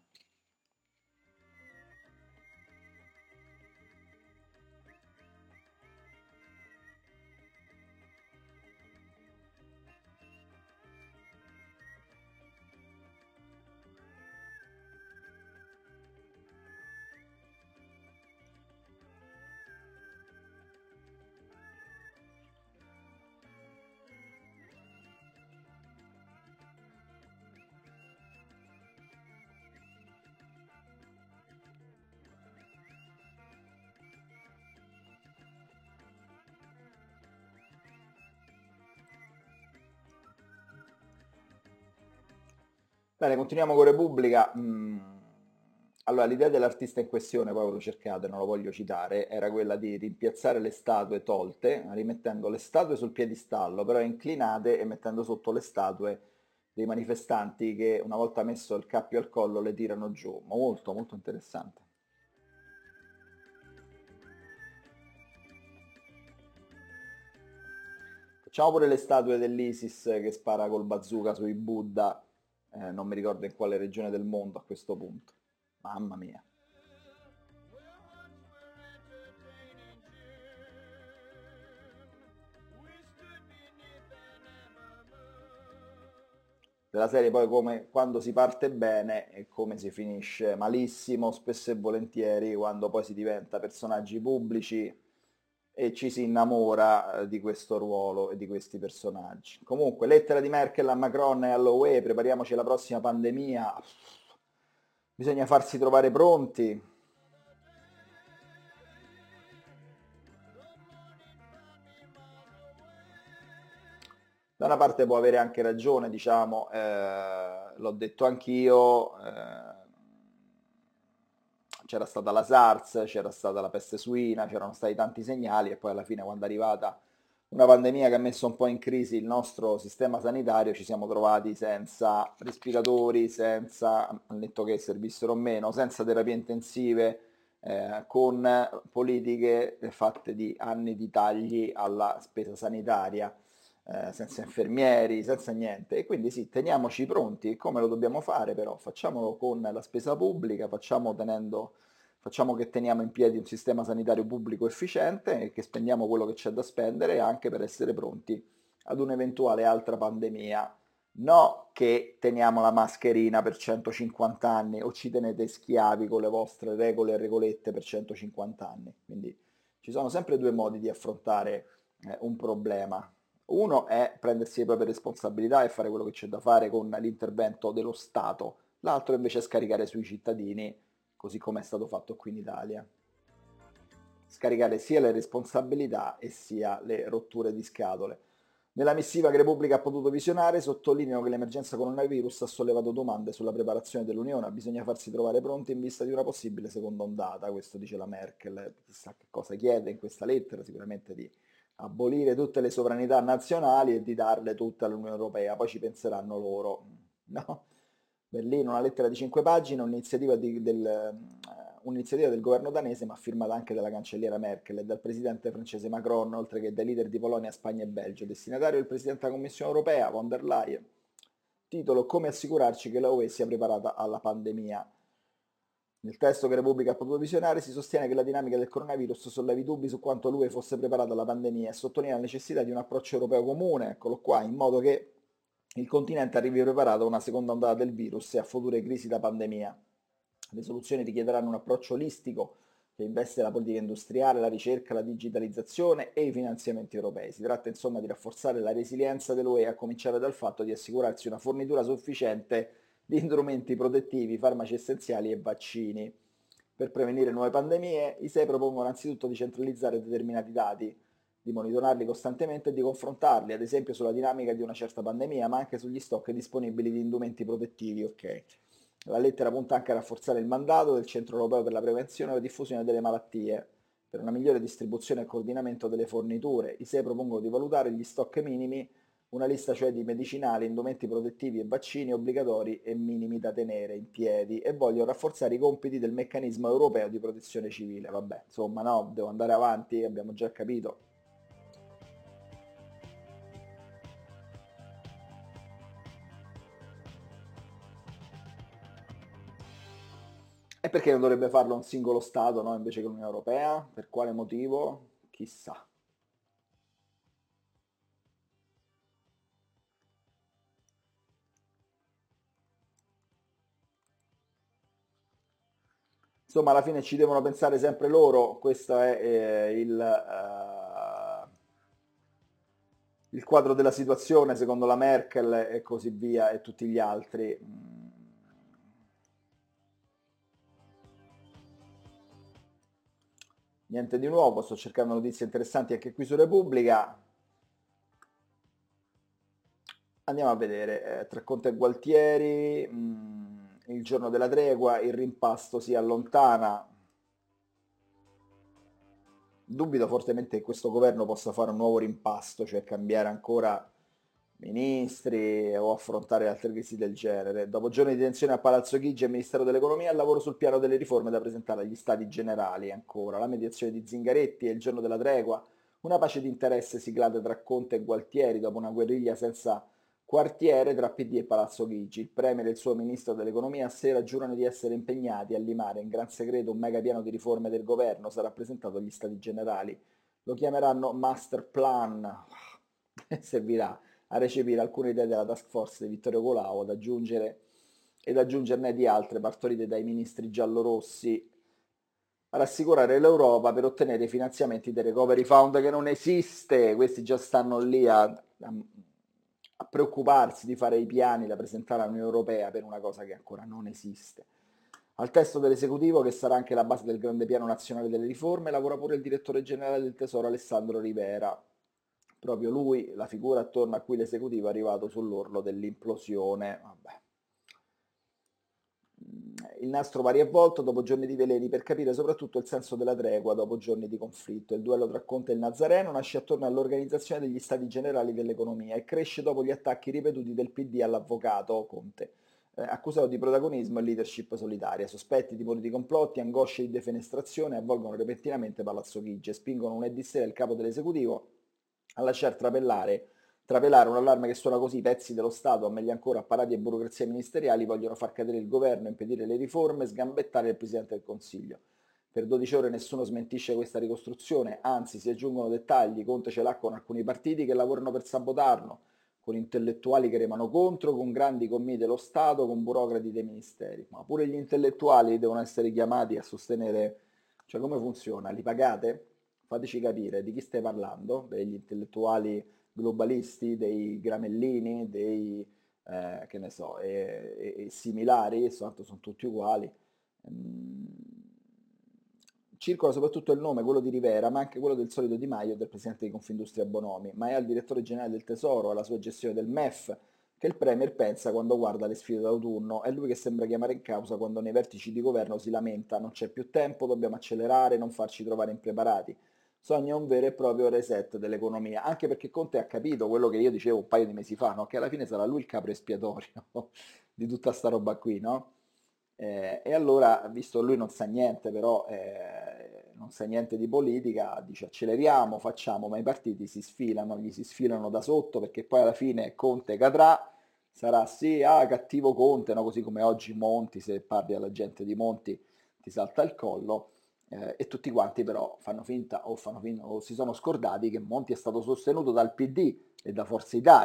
Bene, continuiamo con Repubblica. Mm, Allora, l'idea dell'artista in questione, poi ve lo cercate, non lo voglio citare, era quella di rimpiazzare le statue tolte, rimettendo le statue sul piedistallo, però inclinate e mettendo sotto le statue dei manifestanti che una volta messo il cappio al collo le tirano giù. Molto, molto interessante. Facciamo pure le statue dell'ISIS che spara col bazooka sui Buddha, eh, non mi ricordo in quale regione del mondo a questo punto. Mamma mia. Della serie poi come quando si parte bene e come si finisce malissimo, spesso e volentieri quando poi si diventa personaggi pubblici e ci si innamora eh, di questo ruolo e di questi personaggi. Comunque, lettera di Merkel a Macron e all'U E, prepariamoci alla prossima pandemia, bisogna farsi trovare pronti. Da una parte può avere anche ragione, diciamo, eh, l'ho detto anch'io, eh, c'era stata la SARS, c'era stata la peste suina, c'erano stati tanti segnali e poi alla fine quando è arrivata una pandemia che ha messo un po' in crisi il nostro sistema sanitario, ci siamo trovati senza respiratori, senza, al netto che servissero o meno, senza terapie intensive, eh, con politiche fatte di anni di tagli alla spesa sanitaria, eh, senza infermieri, senza niente. E quindi sì, teniamoci pronti. Come lo dobbiamo fare però? Facciamolo con la spesa pubblica, facciamo tenendo facciamo che teniamo in piedi un sistema sanitario pubblico efficiente e che spendiamo quello che c'è da spendere anche per essere pronti ad un'eventuale altra pandemia. No che teniamo la mascherina per centocinquanta anni o ci tenete schiavi con le vostre regole e regolette per centocinquanta anni. Quindi ci sono sempre due modi di affrontare eh, un problema. Uno è prendersi le proprie responsabilità e fare quello che c'è da fare con l'intervento dello Stato, l'altro invece è scaricare sui cittadini così come è stato fatto qui in Italia. Scaricare sia le responsabilità e sia le rotture di scatole. Nella missiva che Repubblica ha potuto visionare sottolineano che l'emergenza coronavirus ha sollevato domande sulla preparazione dell'Unione, bisogna farsi trovare pronti in vista di una possibile seconda ondata, questo dice la Merkel, chissà che cosa chiede in questa lettera, sicuramente di abolire tutte le sovranità nazionali e di darle tutte all'Unione Europea, poi ci penseranno loro, no? Berlino, una lettera di cinque pagine, un'iniziativa, di- del, eh, un'iniziativa del governo danese, ma firmata anche dalla cancelliera Merkel e dal presidente francese Macron, oltre che dai leader di Polonia, Spagna e Belgio. Destinatario il presidente della Commissione europea, von der Leyen. Titolo: Come assicurarci che la U E sia preparata alla pandemia. Nel testo che Repubblica ha potuto visionare si sostiene che la dinamica del coronavirus sollevi dubbi su quanto l'U E fosse preparata alla pandemia e sottolinea la necessità di un approccio europeo comune, eccolo qua, in modo che il continente arrivi preparato a una seconda ondata del virus e a future crisi da pandemia. Le soluzioni richiederanno un approccio olistico che investe la politica industriale, la ricerca, la digitalizzazione e i finanziamenti europei. Si tratta insomma di rafforzare la resilienza dell'U E, a cominciare dal fatto di assicurarsi una fornitura sufficiente di strumenti protettivi, farmaci essenziali e vaccini. Per prevenire nuove pandemie, i S E I propongono anzitutto di centralizzare determinati dati, di monitorarli costantemente e di confrontarli, ad esempio sulla dinamica di una certa pandemia, ma anche sugli stock disponibili di indumenti protettivi. Ok. La lettera punta anche a rafforzare il mandato del Centro Europeo per la Prevenzione e la Diffusione delle Malattie, per una migliore distribuzione e coordinamento delle forniture. I S E I propongono di valutare gli stock minimi, una lista cioè di medicinali, indumenti protettivi e vaccini obbligatori e minimi da tenere in piedi, e vogliono rafforzare i compiti del meccanismo europeo di protezione civile. Vabbè, insomma, no, devo andare avanti, abbiamo già capito. E perché non dovrebbe farlo un singolo Stato, no, invece che l'Unione Europea? Per quale motivo? Chissà. Insomma, alla fine ci devono pensare sempre loro, questo è eh, il, eh, il quadro della situazione secondo la Merkel e così via e tutti gli altri. Mm. Niente di nuovo, sto cercando notizie interessanti anche qui su Repubblica. Andiamo a vedere, eh, tra Conte e Gualtieri, mm, il giorno della tregua, il rimpasto si allontana. Dubito fortemente che questo governo possa fare un nuovo rimpasto, cioè cambiare ancora ministri o affrontare altre crisi del genere. Dopo giorni di tensione a Palazzo Chigi e Ministero dell'Economia, al lavoro sul piano delle riforme da presentare agli Stati Generali ancora, la mediazione di Zingaretti e il giorno della tregua, una pace di interesse siglata tra Conte e Gualtieri dopo una guerriglia senza quartiere tra P D e Palazzo Chigi. Il Premier e il suo Ministro dell'Economia a sera giurano di essere impegnati a limare in gran segreto un mega piano di riforme del governo, sarà presentato agli Stati Generali. Lo chiameranno Master Plan e servirà a recepire alcune idee della task force di Vittorio Colau, ad aggiungere ed aggiungerne di altre partorite dai ministri giallorossi, a rassicurare l'Europa per ottenere i finanziamenti del Recovery Fund che non esiste. Questi già stanno lì a, a, a preoccuparsi di fare i piani da presentare all'Unione Europea per una cosa che ancora non esiste. Al testo dell'esecutivo, che sarà anche la base del grande piano nazionale delle riforme, lavora pure il direttore generale del Tesoro Alessandro Rivera. Proprio lui, la figura attorno a cui l'esecutivo è arrivato sull'orlo dell'implosione. Vabbè. Il nastro varia e volto dopo giorni di veleni per capire soprattutto il senso della tregua dopo giorni di conflitto. Il duello tra Conte e il Nazareno nasce attorno all'organizzazione degli stati generali dell'economia e cresce dopo gli attacchi ripetuti del P D all'avvocato Conte, eh, accusato di protagonismo e leadership solitaria. Sospetti, timori di complotti, angosce di defenestrazione avvolgono repentinamente Palazzo Chigi e spingono lunedì sera il capo dell'esecutivo a lasciar trapelare Trapelare un allarme che suona così: i pezzi dello Stato, o meglio ancora apparati e burocrazie ministeriali, vogliono far cadere il governo, impedire le riforme, sgambettare il Presidente del Consiglio. Per dodici ore nessuno smentisce questa ricostruzione, anzi si aggiungono dettagli. Conte ce l'ha con alcuni partiti che lavorano per sabotarlo, con intellettuali che remano contro, con grandi commi dello Stato, con burocrati dei ministeri. Ma pure gli intellettuali devono essere chiamati a sostenere, cioè come funziona? Li pagate? Fateci capire di chi stai parlando, degli intellettuali globalisti, dei gramellini, dei eh, che ne so, e, e- e similari, tanto sono tutti uguali. Mm. Circola soprattutto il nome, quello di Rivera, ma anche quello del solito Di Maio e del presidente di Confindustria Bonomi, ma è al direttore generale del Tesoro, alla sua gestione del M E F, che il Premier pensa quando guarda le sfide d'autunno. È lui che sembra chiamare in causa quando nei vertici di governo si lamenta: non c'è più tempo, dobbiamo accelerare, non farci trovare impreparati. Sogna un vero e proprio reset dell'economia, anche perché Conte ha capito quello che io dicevo un paio di mesi fa, no? Che alla fine sarà lui il capro espiatorio di tutta sta roba qui, no? Eh, e allora, visto lui non sa niente, però eh, non sa niente di politica, dice acceleriamo, facciamo, ma i partiti si sfilano, gli si sfilano da sotto, perché poi alla fine Conte cadrà, sarà sì, ah, cattivo Conte, no? Così come oggi Monti, se parli alla gente di Monti ti salta il collo, eh, e tutti quanti però fanno finta o, fanno fin- o si sono scordati che Monti è stato sostenuto dal P D e da Forza Italia,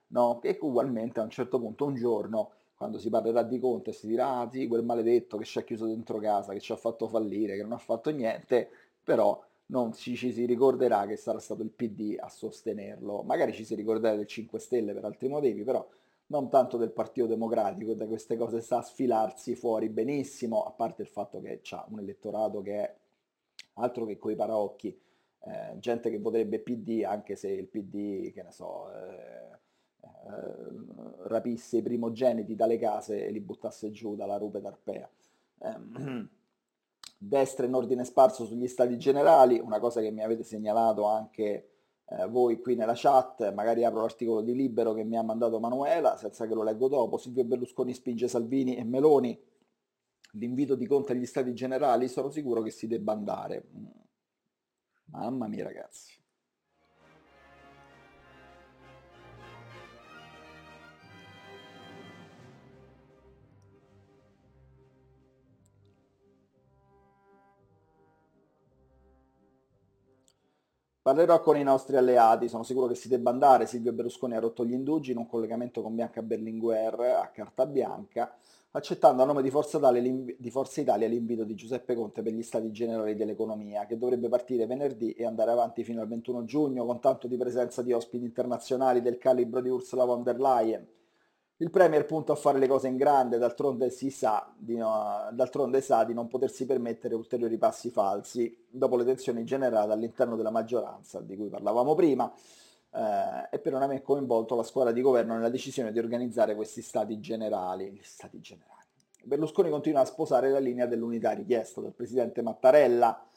no? E ugualmente a un certo punto, un giorno, quando si parlerà di Conte, si dirà, ah sì, quel maledetto che ci ha chiuso dentro casa, che ci ha fatto fallire, che non ha fatto niente, però non ci, ci si ricorderà che sarà stato il P D a sostenerlo. Magari ci si ricorderà del cinque Stelle per altri motivi, però non tanto del Partito Democratico, e da queste cose sa sfilarsi fuori benissimo, a parte il fatto che ha un elettorato che è altro che coi paraocchi, eh, gente che voterebbe P D anche se il P D, che ne so, eh, eh, rapisse i primogeniti dalle case e li buttasse giù dalla rupe d'Arpea. Eh, destra in ordine sparso sugli stati generali, una cosa che mi avete segnalato anche eh, voi qui nella chat, magari apro l'articolo di Libero che mi ha mandato Manuela, senza che lo leggo dopo. Silvio Berlusconi spinge Salvini e Meloni, l'invito di Conte agli stati generali, sono sicuro che si debba andare. Mamma mia ragazzi. Parlerò con i nostri alleati, sono sicuro che si debba andare. Silvio Berlusconi ha rotto gli indugi in un collegamento con Bianca Berlinguer a carta bianca, accettando a nome di Forza Italia, l'inv- di Forza Italia l'invito di Giuseppe Conte per gli Stati Generali dell'Economia, che dovrebbe partire venerdì e andare avanti fino al ventuno giugno, con tanto di presenza di ospiti internazionali del calibro di Ursula von der Leyen. Il Premier punta a fare le cose in grande, d'altronde si sa di, no- d'altronde sa di non potersi permettere ulteriori passi falsi, dopo le tensioni generate all'interno della maggioranza, di cui parlavamo prima, eh, e per non aver coinvolto la squadra di governo nella decisione di organizzare questi stati generali. Gli stati generali. Berlusconi continua a sposare la linea dell'unità richiesta dal presidente Mattarella,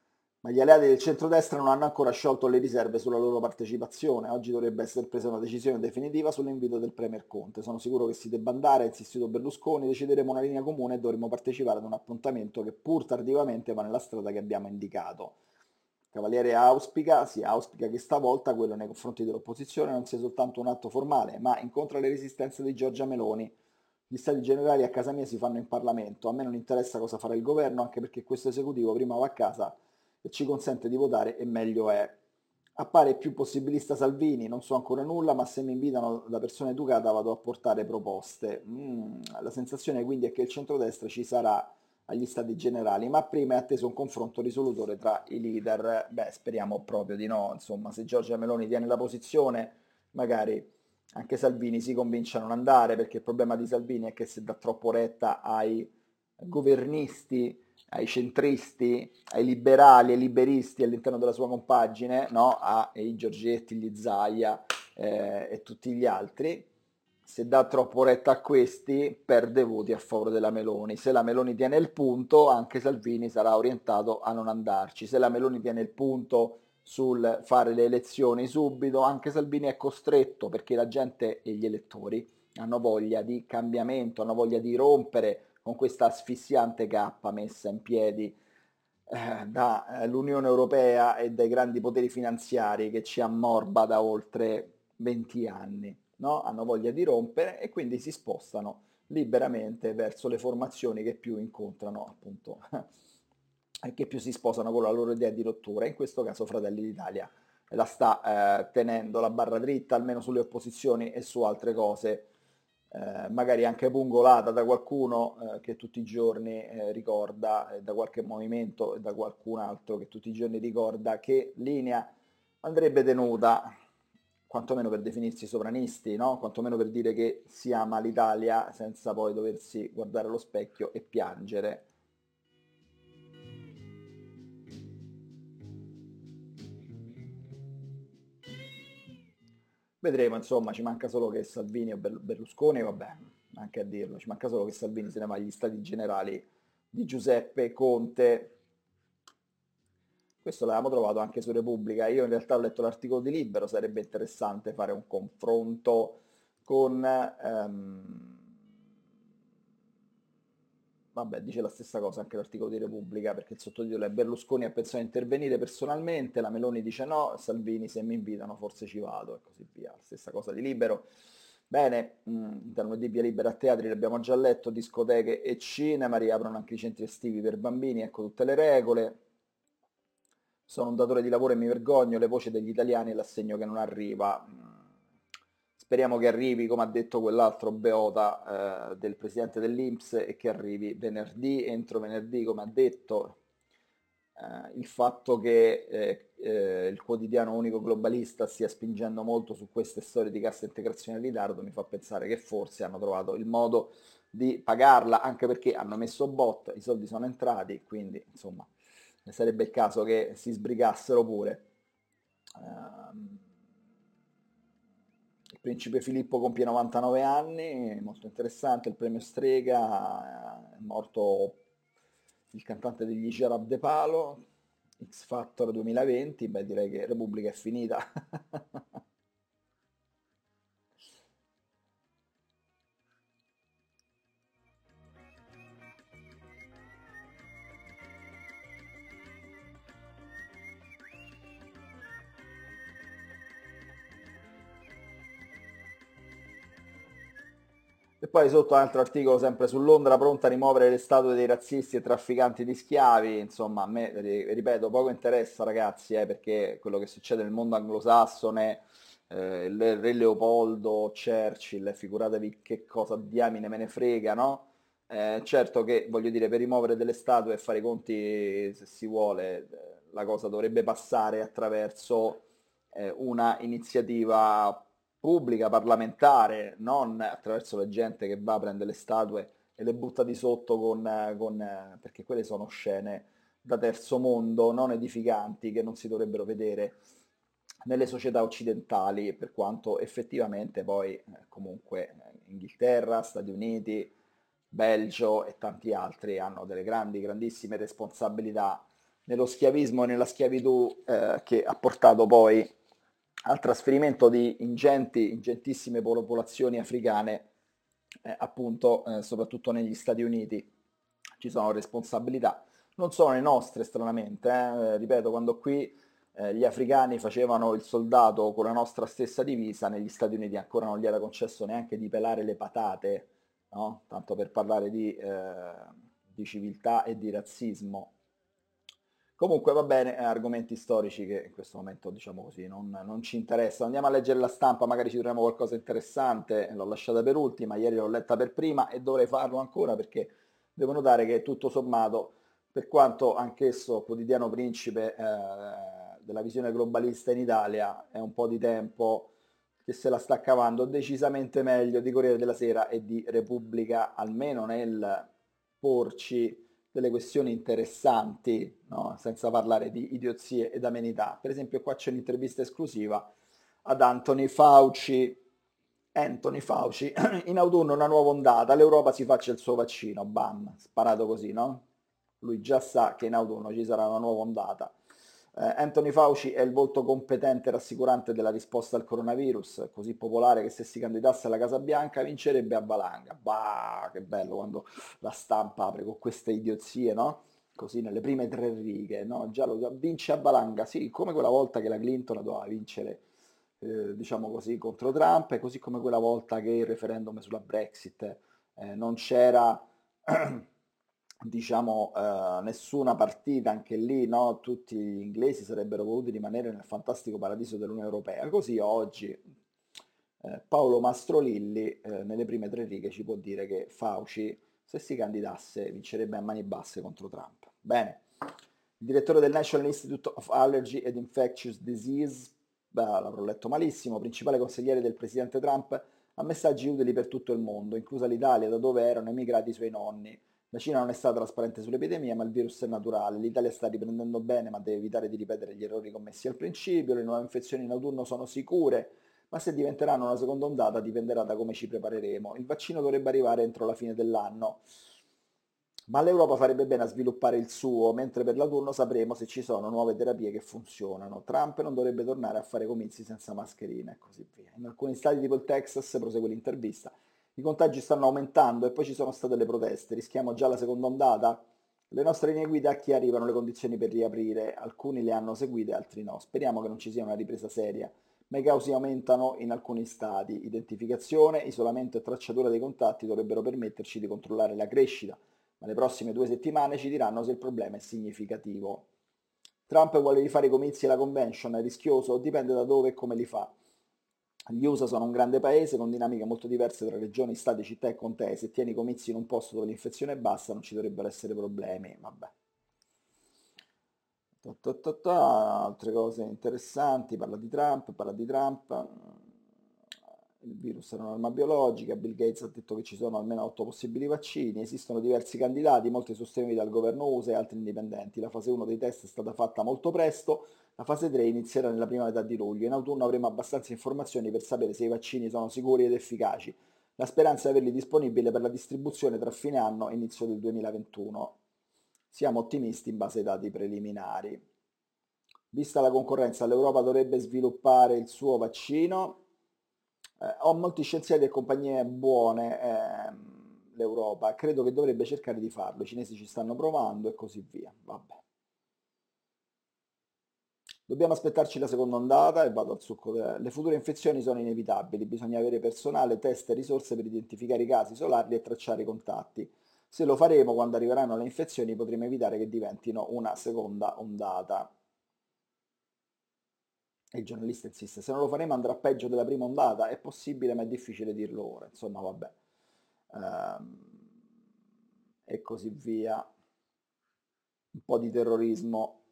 ma gli alleati del centrodestra non hanno ancora sciolto le riserve sulla loro partecipazione. Oggi dovrebbe essere presa una decisione definitiva sull'invito del Premier Conte. Sono sicuro che si debba andare, ha insistito Berlusconi, decideremo una linea comune e dovremo partecipare ad un appuntamento che pur tardivamente va nella strada che abbiamo indicato. Cavaliere auspica, si auspica che stavolta quello nei confronti dell'opposizione non sia soltanto un atto formale, ma incontra le resistenze di Giorgia Meloni. Gli stati generali a casa mia si fanno in Parlamento, a me non interessa cosa farà il governo, anche perché questo esecutivo prima va a casa e ci consente di votare e meglio è. Appare più possibilista Salvini, non so ancora nulla, ma se mi invitano da persona educata vado a portare proposte. Mm, la sensazione quindi è che il centrodestra ci sarà agli stati generali, ma prima è atteso un confronto risolutore tra i leader. Beh, speriamo proprio di no, insomma, se Giorgia Meloni tiene la posizione, magari anche Salvini si convince a non andare, perché il problema di Salvini è che se dà troppo retta ai governisti, ai centristi, ai liberali, ai liberisti all'interno della sua compagine, no? Ai Giorgetti, gli Zaia eh, e tutti gli altri, se dà troppo retta a questi perde voti a favore della Meloni. Se la Meloni tiene il punto, anche Salvini sarà orientato a non andarci. Se la Meloni tiene il punto sul fare le elezioni subito, anche Salvini è costretto, perché la gente e gli elettori hanno voglia di cambiamento, hanno voglia di rompere con questa asfissiante cappa messa in piedi eh, dall'Unione Europea e dai grandi poteri finanziari che ci ammorba da oltre venti anni. No? Hanno voglia di rompere e quindi si spostano liberamente verso le formazioni che più incontrano appunto e che più si sposano con la loro idea di rottura. In questo caso Fratelli d'Italia la sta eh, tenendo la barra dritta almeno sulle opposizioni e su altre cose, eh, magari anche pungolata da qualcuno eh, che tutti i giorni eh, ricorda, eh, da qualche movimento e da qualcun altro che tutti i giorni ricorda che linea andrebbe tenuta, quantomeno per definirsi sovranisti, no? Quantomeno per dire che si ama l'Italia senza poi doversi guardare allo specchio e piangere. Vedremo, insomma, ci manca solo che Salvini o Berlusconi, vabbè, anche a dirlo, ci manca solo che Salvini se ne va agli stati generali di Giuseppe Conte. Questo l'avevamo trovato anche su Repubblica. Io in realtà ho letto l'articolo di Libero, sarebbe interessante fare un confronto con... ehm, vabbè, dice la stessa cosa anche l'articolo di Repubblica, perché il sottotitolo è Berlusconi ha pensato di intervenire personalmente, la Meloni dice no, Salvini se mi invitano forse ci vado e così via. Stessa cosa di Libero. Bene, mh, da lunedì via libera a teatri l'abbiamo già letto, discoteche e cinema, riaprono anche i centri estivi per bambini, ecco tutte le regole. Sono un datore di lavoro e mi vergogno, le voci degli italiani e l'assegno che non arriva. speriamo che arrivi, come ha detto quell'altro beota eh, del presidente dell'I N P S, e che arrivi venerdì, entro venerdì, come ha detto. Eh, il fatto che eh, eh, il quotidiano unico globalista stia spingendo molto su queste storie di cassa integrazione in ritardo mi fa pensare che forse hanno trovato il modo di pagarla, anche perché hanno messo bot, i soldi sono entrati, quindi insomma sarebbe il caso che si sbrigassero pure. Ehm, il principe Filippo compie novantanove anni, molto interessante, il premio Strega, è morto il cantante degli Cerab De Palo, X Factor duemilaventi, beh direi che Repubblica è finita. E poi sotto un altro articolo sempre su Londra pronta a rimuovere le statue dei razzisti e trafficanti di schiavi, insomma a me, ri- ripeto, poco interessa ragazzi, eh, perché quello che succede nel mondo anglosassone, eh, il re Leopoldo, Churchill, figuratevi che cosa diamine me ne frega, no? Eh, certo che voglio dire, per rimuovere delle statue e fare i conti, se si vuole, eh, la cosa dovrebbe passare attraverso eh, una iniziativa pubblica, parlamentare, non attraverso la gente che va a prendere le statue e le butta di sotto con, eh, con, eh, perché quelle sono scene da terzo mondo, non edificanti, che non si dovrebbero vedere nelle società occidentali, per quanto effettivamente poi eh, comunque eh, Inghilterra, Stati Uniti, Belgio e tanti altri hanno delle grandi, grandissime responsabilità nello schiavismo e nella schiavitù eh, che ha portato poi al trasferimento di ingenti, ingentissime popolazioni africane, eh, appunto, eh, soprattutto negli Stati Uniti. Ci sono responsabilità, non sono le nostre, stranamente, eh, ripeto, quando qui eh, gli africani facevano il soldato con la nostra stessa divisa, negli Stati Uniti ancora non gli era concesso neanche di pelare le patate, no? Tanto per parlare di, eh, di civiltà e di razzismo. Comunque va bene, eh, argomenti storici che in questo momento, diciamo così, non, non ci interessano. Andiamo a leggere la stampa, magari ci troviamo qualcosa di interessante. L'ho lasciata per ultima, ieri l'ho letta per prima e dovrei farlo ancora perché devo notare che tutto sommato, per quanto anch'esso quotidiano principe eh, della visione globalista in Italia, è un po' di tempo che se la sta cavando decisamente meglio di Corriere della Sera e di Repubblica, almeno nel porci delle questioni interessanti, no? Senza parlare di idiozie ed amenità. Per esempio qua c'è un'intervista esclusiva ad Anthony Fauci. Anthony Fauci, in autunno una nuova ondata, l'Europa si faccia il suo vaccino, bam, sparato così, no? Lui già sa che in autunno ci sarà una nuova ondata. Eh, Anthony Fauci è il volto competente e rassicurante della risposta al coronavirus, così popolare che se si candidasse alla Casa Bianca vincerebbe a valanga. Bah, che bello quando la stampa apre con queste idiozie, no? Così nelle prime tre righe, no? Già lo vince a valanga, sì, come quella volta che la Clinton doveva vincere, eh, diciamo così, contro Trump, e così come quella volta che il referendum sulla Brexit eh, non c'era diciamo, eh, nessuna partita, anche lì, no? Tutti gli inglesi sarebbero voluti rimanere nel fantastico paradiso dell'Unione Europea. Così oggi eh, Paolo Mastrolilli, eh, nelle prime tre righe, ci può dire che Fauci, se si candidasse, vincerebbe a mani basse contro Trump. Bene. Il direttore del National Institute of Allergy and Infectious Disease, beh, l'avrò letto malissimo, principale consigliere del presidente Trump, ha messaggi utili per tutto il mondo, inclusa l'Italia, da dove erano emigrati i suoi nonni. La Cina non è stata trasparente sull'epidemia, ma il virus è naturale. L'Italia sta riprendendo bene, ma deve evitare di ripetere gli errori commessi al principio. Le nuove infezioni in autunno sono sicure, ma se diventeranno una seconda ondata dipenderà da come ci prepareremo. Il vaccino dovrebbe arrivare entro la fine dell'anno, ma l'Europa farebbe bene a sviluppare il suo, mentre per l'autunno sapremo se ci sono nuove terapie che funzionano. Trump non dovrebbe tornare a fare comizi senza mascherine e così via. In alcuni stati tipo il Texas, prosegue l'intervista, i contagi stanno aumentando e poi ci sono state le proteste. Rischiamo già la seconda ondata? Le nostre linee guida a chi arrivano le condizioni per riaprire. Alcuni le hanno seguite, altri no. Speriamo che non ci sia una ripresa seria. Ma i casi aumentano in alcuni stati. Identificazione, isolamento e tracciatura dei contatti dovrebbero permetterci di controllare la crescita, ma le prossime due settimane ci diranno se il problema è significativo. Trump vuole rifare i comizi e la convention, è rischioso? Dipende da dove e come li fa. Gli U S A sono un grande paese con dinamiche molto diverse tra regioni, stati, città e contee. Se tieni i comizi in un posto dove l'infezione è bassa non ci dovrebbero essere problemi. Vabbè. Ta ta ta ta, altre cose interessanti, parla di Trump, parla di Trump, il virus è un'arma biologica, Bill Gates ha detto che ci sono almeno otto possibili vaccini, esistono diversi candidati, molti sostenuti dal governo U S A e altri indipendenti. La fase uno dei test è stata fatta molto presto, la fase tre inizierà nella prima metà di luglio. In autunno avremo abbastanza informazioni per sapere se i vaccini sono sicuri ed efficaci. La speranza è averli disponibili per la distribuzione tra fine anno e inizio del duemilaventuno. Siamo ottimisti in base ai dati preliminari. Vista la concorrenza, l'Europa dovrebbe sviluppare il suo vaccino. Eh, ho molti scienziati e compagnie buone, ehm, l'Europa, credo che dovrebbe cercare di farlo. I cinesi ci stanno provando e così via. Vabbè. Dobbiamo aspettarci la seconda ondata e vado al succo. de- Le future infezioni sono inevitabili, bisogna avere personale, test e risorse per identificare i casi, isolarli e tracciare i contatti. Se lo faremo, quando arriveranno le infezioni, potremo evitare che diventino una seconda ondata. E il giornalista insiste, se non lo faremo andrà peggio della prima ondata, è possibile ma è difficile dirlo ora, insomma vabbè. Ehm, e così via. Un po' di terrorismo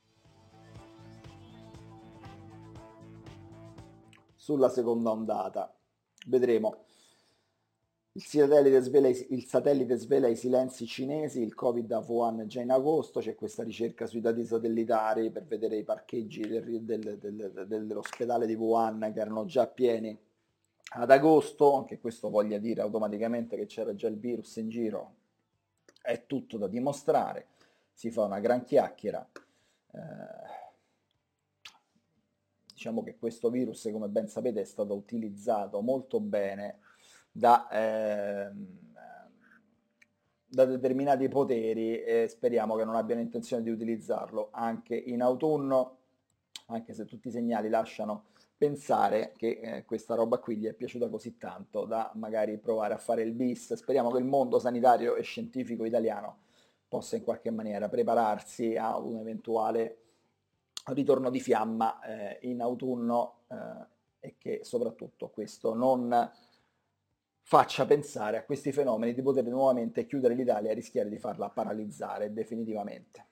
sulla seconda ondata. Vedremo. Il satellite svela i, il satellite svela i silenzi cinesi, il Covid a Wuhan già in agosto, c'è questa ricerca sui dati satellitari per vedere i parcheggi del- del- del- dell'ospedale di Wuhan che erano già pieni ad agosto, anche questo voglia dire automaticamente che c'era già il virus in giro, è tutto da dimostrare, si fa una gran chiacchiera. Eh, diciamo che questo virus, come ben sapete, è stato utilizzato molto bene da, ehm, da determinati poteri e speriamo che non abbiano intenzione di utilizzarlo anche in autunno, anche se tutti i segnali lasciano pensare che eh, questa roba qui gli è piaciuta così tanto da magari provare a fare il bis. Speriamo che il mondo sanitario e scientifico italiano possa in qualche maniera prepararsi a un eventuale ritorno di fiamma eh, in autunno eh, e che soprattutto questo non faccia pensare a questi fenomeni di poter nuovamente chiudere l'Italia e rischiare di farla paralizzare definitivamente.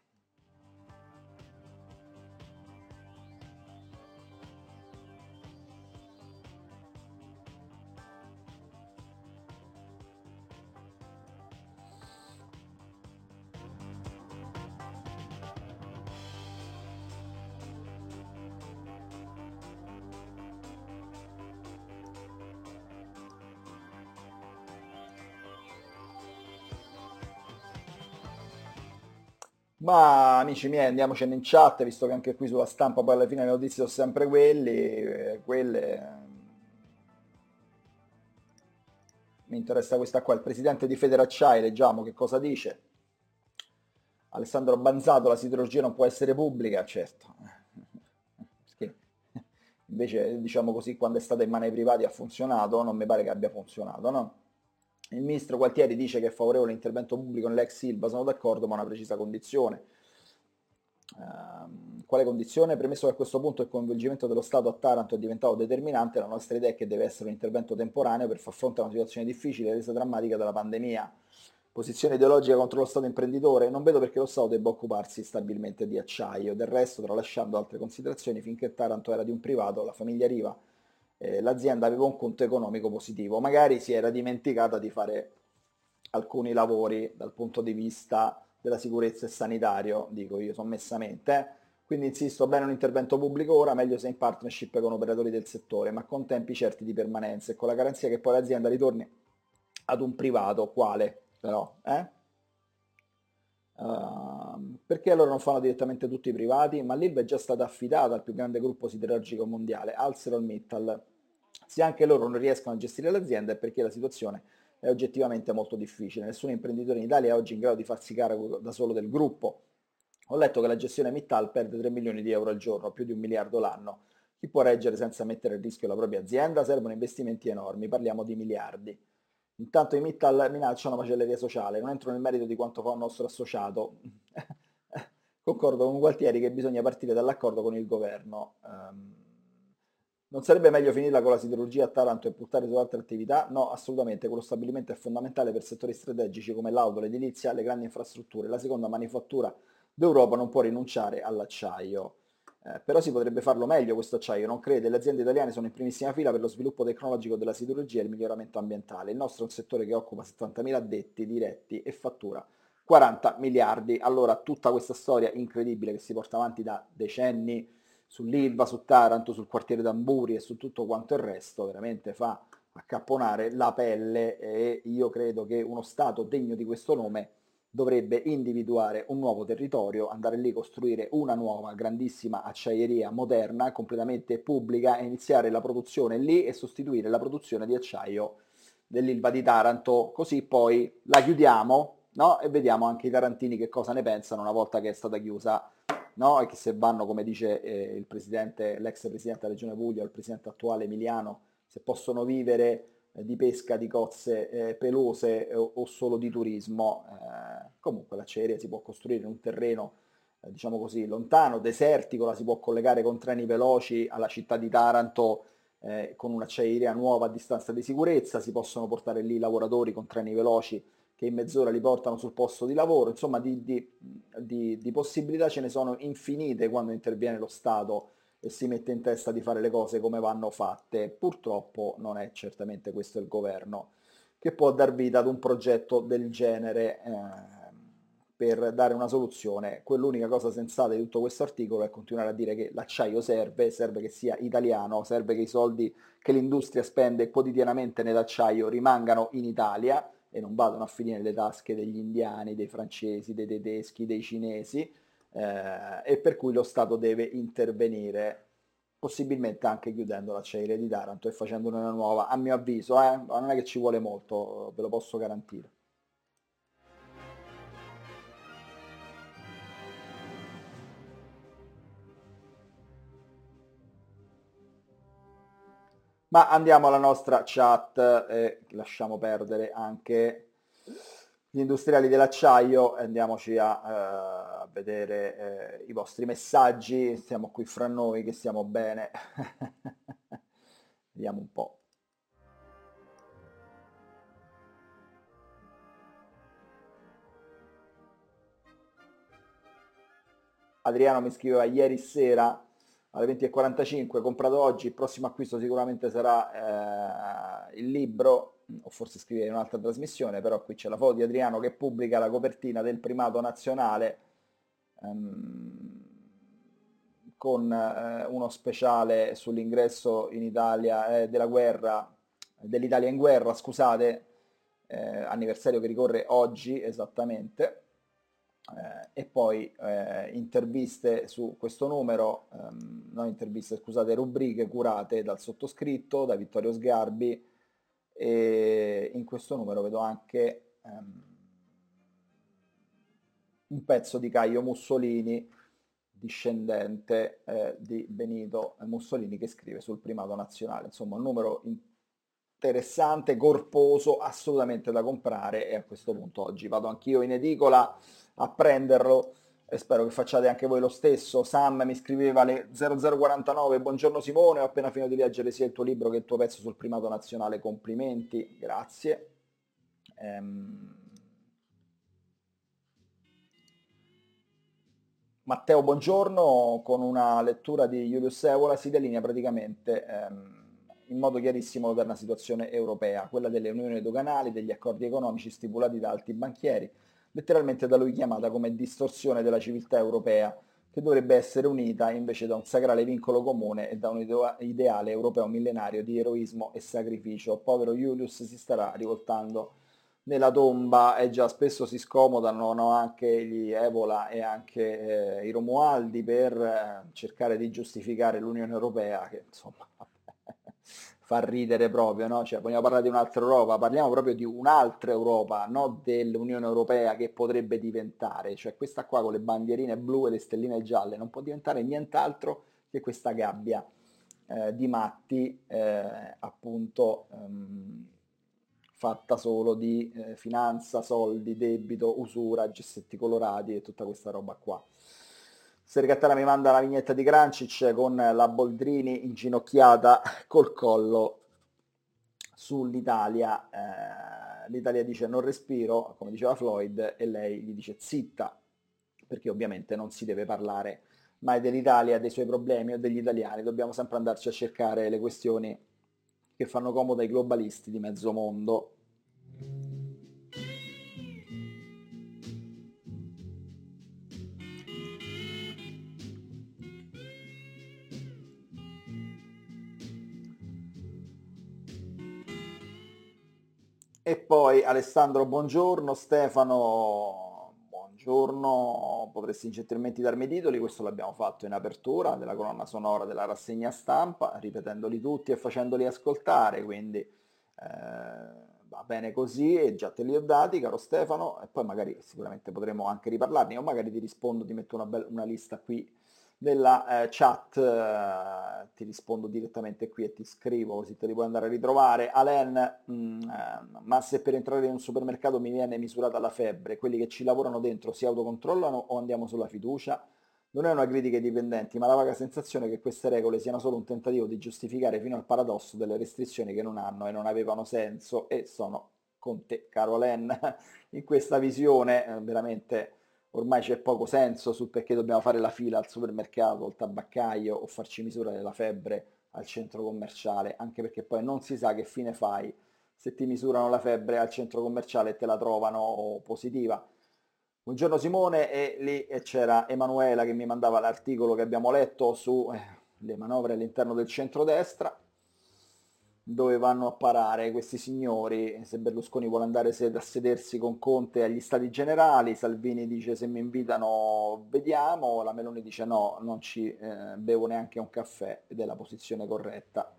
Ma amici miei, andiamocene in chat, visto che anche qui sulla stampa poi alla fine le notizie sono sempre quelli, eh, quelle. eh, Mi interessa questa qua, il presidente di Federacciai, leggiamo che cosa dice. Alessandro Banzato, la siderurgia non può essere pubblica, certo. Perché invece, diciamo così, quando è stata in mano ai privati ha funzionato, non mi pare che abbia funzionato, no? Il ministro Gualtieri dice che è favorevole all'intervento pubblico nell'ex Ilva, sono d'accordo, ma a una precisa condizione. Ehm, quale condizione? Premesso che a questo punto il coinvolgimento dello Stato a Taranto è diventato determinante, la nostra idea è che deve essere un intervento temporaneo per far fronte a una situazione difficile resa drammatica dalla pandemia. Posizione ideologica contro lo Stato imprenditore? Non vedo perché lo Stato debba occuparsi stabilmente di acciaio. Del resto, tralasciando altre considerazioni, finché Taranto era di un privato, la famiglia Riva, eh, l'azienda aveva un conto economico positivo. Magari si era dimenticata di fare alcuni lavori dal punto di vista della sicurezza e sanitario, dico io sommessamente. eh. Quindi insisto, bene un intervento pubblico ora, meglio se in partnership con operatori del settore, ma con tempi certi di permanenza e con la garanzia che poi l'azienda ritorni ad un privato, quale però, eh? Uh, perché allora non fanno direttamente tutti i privati? Ma l'Ilva è già stata affidata al più grande gruppo siderurgico mondiale, ArcelorMittal. Se anche loro non riescono a gestire l'azienda è perché la situazione è oggettivamente molto difficile. Nessun imprenditore in Italia è oggi in grado di farsi carico da solo del gruppo. Ho letto che la gestione Mittal perde tre milioni di euro al giorno, più di un miliardo l'anno. Chi può reggere senza mettere a rischio la propria azienda? Servono investimenti enormi, parliamo di miliardi. Intanto i Mittal minacciano macelleria sociale, non entro nel merito di quanto fa un nostro associato. Concordo con Gualtieri che bisogna partire dall'accordo con il governo. Um, Non sarebbe meglio finirla con la siderurgia a Taranto e puntare su altre attività? No, assolutamente, quello stabilimento è fondamentale per settori strategici come l'auto, l'edilizia, le grandi infrastrutture. La seconda manifattura d'Europa non può rinunciare all'acciaio. Eh, però si potrebbe farlo meglio questo acciaio, non crede? Le aziende italiane sono in primissima fila per lo sviluppo tecnologico della siderurgia e il miglioramento ambientale. Il nostro è un settore che occupa settantamila addetti diretti e fattura quaranta miliardi. Allora, tutta questa storia incredibile che si porta avanti da decenni sull'Ilva, su Taranto, sul quartiere d'Amburi e su tutto quanto il resto, veramente fa accapponare la pelle e io credo che uno Stato degno di questo nome dovrebbe individuare un nuovo territorio, andare lì, costruire una nuova grandissima acciaieria moderna, completamente pubblica e iniziare la produzione lì e sostituire la produzione di acciaio dell'Ilva di Taranto, così poi la chiudiamo, no? E vediamo anche i tarantini che cosa ne pensano una volta che è stata chiusa, no? E che se vanno, come dice eh, il presidente, l'ex presidente della Regione Puglia, o il presidente attuale Emiliano, se possono vivere eh, di pesca, di cozze eh, pelose eh, o solo di turismo. Eh, comunque l'acciaieria si può costruire in un terreno, eh, diciamo così, lontano, desertico, la si può collegare con treni veloci alla città di Taranto eh, con un'acciaieria nuova a distanza di sicurezza, si possono portare lì i lavoratori con treni veloci che in mezz'ora li portano sul posto di lavoro, insomma di, di, di, di possibilità ce ne sono infinite quando interviene lo Stato e si mette in testa di fare le cose come vanno fatte. Purtroppo non è certamente questo il governo che può dar vita ad un progetto del genere eh, per dare una soluzione. Quell'unica cosa sensata di tutto questo articolo è continuare a dire che l'acciaio serve, serve che sia italiano, serve che i soldi che l'industria spende quotidianamente nell'acciaio rimangano in Italia e non vadano a finire nelle tasche degli indiani, dei francesi, dei tedeschi, dei cinesi, eh, e per cui lo Stato deve intervenire, possibilmente anche chiudendo l'acciaieria di Taranto e facendone una nuova, a mio avviso, eh, non è che ci vuole molto, ve lo posso garantire. Ma andiamo alla nostra chat e lasciamo perdere anche gli industriali dell'acciaio e andiamoci a, eh, a vedere eh, i vostri messaggi. Stiamo qui fra noi che stiamo bene. Vediamo un po'. Adriano mi scriveva ieri sera alle venti e quarantacinque, comprato oggi, il prossimo acquisto sicuramente sarà eh, il libro, o forse scrivere in un'altra trasmissione, però qui c'è la foto di Adriano che pubblica la copertina del primato nazionale ehm, con eh, uno speciale sull'ingresso in Italia eh, della guerra, dell'Italia in guerra, scusate, eh, anniversario che ricorre oggi esattamente. Eh, e poi eh, interviste su questo numero, ehm, non interviste, scusate, rubriche curate dal sottoscritto, da Vittorio Sgarbi, e in questo numero vedo anche ehm, un pezzo di Caio Mussolini, discendente eh, di Benito Mussolini, che scrive sul primato nazionale. Insomma, un numero interessante, corposo, assolutamente da comprare e a questo punto oggi vado anch'io in edicola a prenderlo e spero che facciate anche voi lo stesso. Sam mi scriveva alle zero zero quarantanove, buongiorno Simone, ho appena finito di leggere sia il tuo libro che il tuo pezzo sul primato nazionale, complimenti, grazie. Ehm... Matteo, buongiorno, con una lettura di Julius Evola si delinea praticamente ehm, in modo chiarissimo l'odierna situazione europea, quella delle unioni doganali, degli accordi economici stipulati da alti banchieri, letteralmente da lui chiamata come distorsione della civiltà europea, che dovrebbe essere unita invece da un sacrale vincolo comune e da un ideo- ideale europeo millenario di eroismo e sacrificio. Povero Julius si starà rivoltando nella tomba e già spesso si scomodano, no, anche gli Evola e anche eh, i Romualdi per eh, cercare di giustificare l'Unione Europea, che insomma fa ridere proprio, no? Cioè, vogliamo parlare di un'altra Europa, parliamo proprio di un'altra Europa, non dell'Unione Europea che potrebbe diventare, cioè questa qua con le bandierine blu e le stelline gialle non può diventare nient'altro che questa gabbia eh, di matti, eh, appunto, ehm, fatta solo di eh, finanza, soldi, debito, usura, gessetti colorati e tutta questa roba qua. Sergattara mi manda la vignetta di Crancic con la Boldrini inginocchiata col collo sull'Italia. Eh, L'Italia dice non respiro, come diceva Floyd, e lei gli dice zitta, perché ovviamente non si deve parlare mai dell'Italia, dei suoi problemi o degli italiani, dobbiamo sempre andarci a cercare le questioni che fanno comodo ai globalisti di mezzo mondo. E poi Alessandro, buongiorno, Stefano, buongiorno, potresti gentilmente darmi i titoli, questo l'abbiamo fatto in apertura della colonna sonora della rassegna stampa, ripetendoli tutti e facendoli ascoltare, quindi eh, va bene così e già te li ho dati, caro Stefano, e poi magari sicuramente potremo anche riparlarne, o magari ti rispondo, ti metto una, bella, una lista qui nella eh, chat, eh, ti rispondo direttamente qui e ti scrivo così te li puoi andare a ritrovare. Alen, mh, eh, ma se per entrare in un supermercato mi viene misurata la febbre, quelli che ci lavorano dentro si autocontrollano o andiamo sulla fiducia? Non è una critica ai dipendenti, ma la vaga sensazione che queste regole siano solo un tentativo di giustificare fino al paradosso delle restrizioni che non hanno e non avevano senso, e sono con te, caro Alen, in questa visione eh, veramente ormai c'è poco senso sul perché dobbiamo fare la fila al supermercato, al tabaccaio o farci misurare la febbre al centro commerciale, anche perché poi non si sa che fine fai se ti misurano la febbre al centro commerciale e te la trovano positiva. Buongiorno Simone, e lì c'era Emanuela che mi mandava l'articolo che abbiamo letto sulle eh, manovre all'interno del centrodestra, dove vanno a parare questi signori. Se Berlusconi vuole andare a sedersi con Conte agli Stati Generali, Salvini dice se mi invitano vediamo, la Meloni dice no, non ci eh, bevo neanche un caffè, ed è la posizione corretta.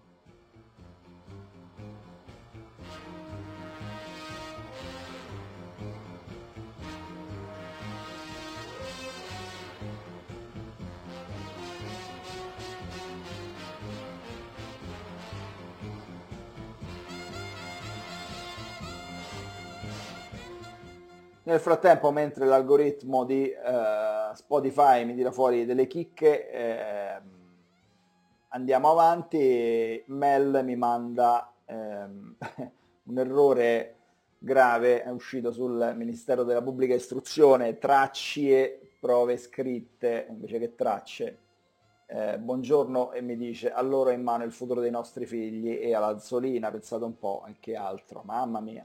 Nel frattempo, mentre l'algoritmo di eh, Spotify mi tira fuori delle chicche, eh, andiamo avanti. Mel mi manda ehm, un errore grave, è uscito sul Ministero della Pubblica Istruzione, tracce, prove scritte invece che tracce. Eh, buongiorno, e mi dice a loro è in mano il futuro dei nostri figli, e all'Azzolina, pensate un po', e che altro, mamma mia.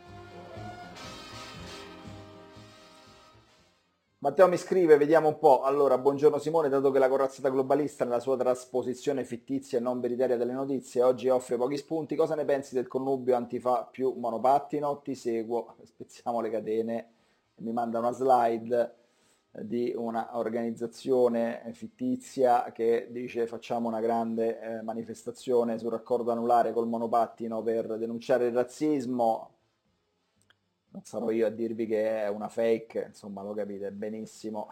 Matteo mi scrive, vediamo un po'. Allora, buongiorno Simone, dato che la corazzata globalista nella sua trasposizione fittizia e non veritaria delle notizie oggi offre pochi spunti, cosa ne pensi del connubio antifa più monopattino? Ti seguo, spezziamo le catene. Mi manda una slide di una organizzazione fittizia che dice facciamo una grande eh, manifestazione sul raccordo anulare col monopattino per denunciare il razzismo. Non sarò io a dirvi che è una fake, insomma lo capite benissimo.